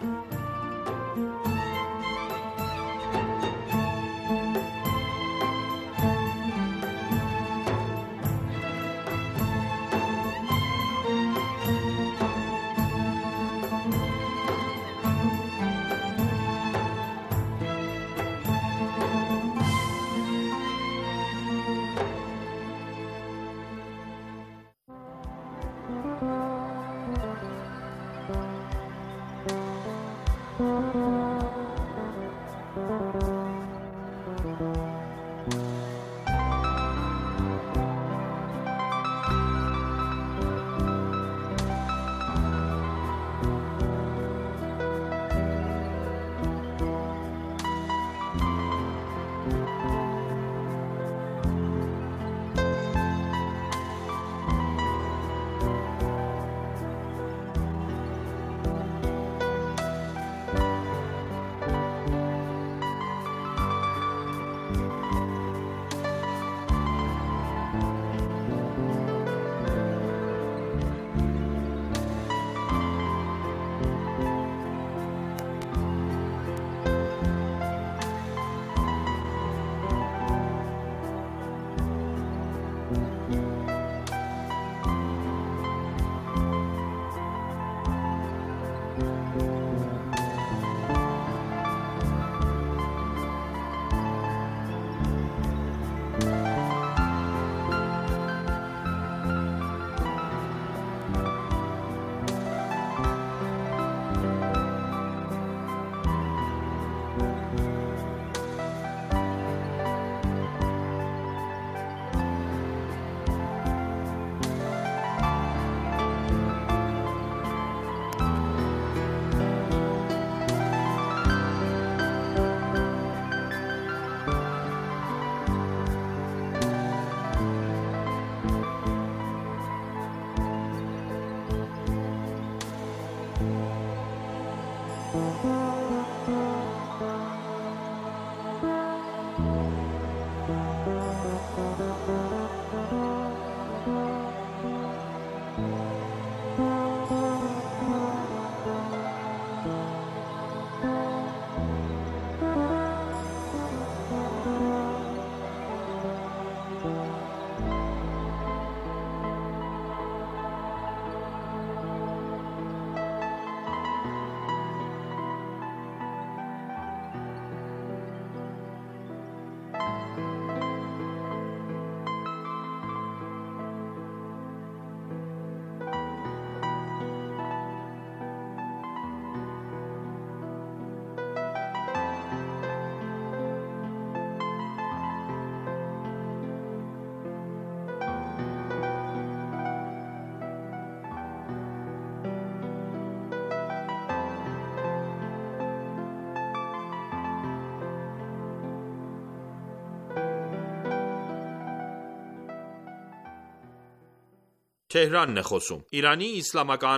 Speaker 12: Թեհրանն է խոսում։ Իրանի իսլամական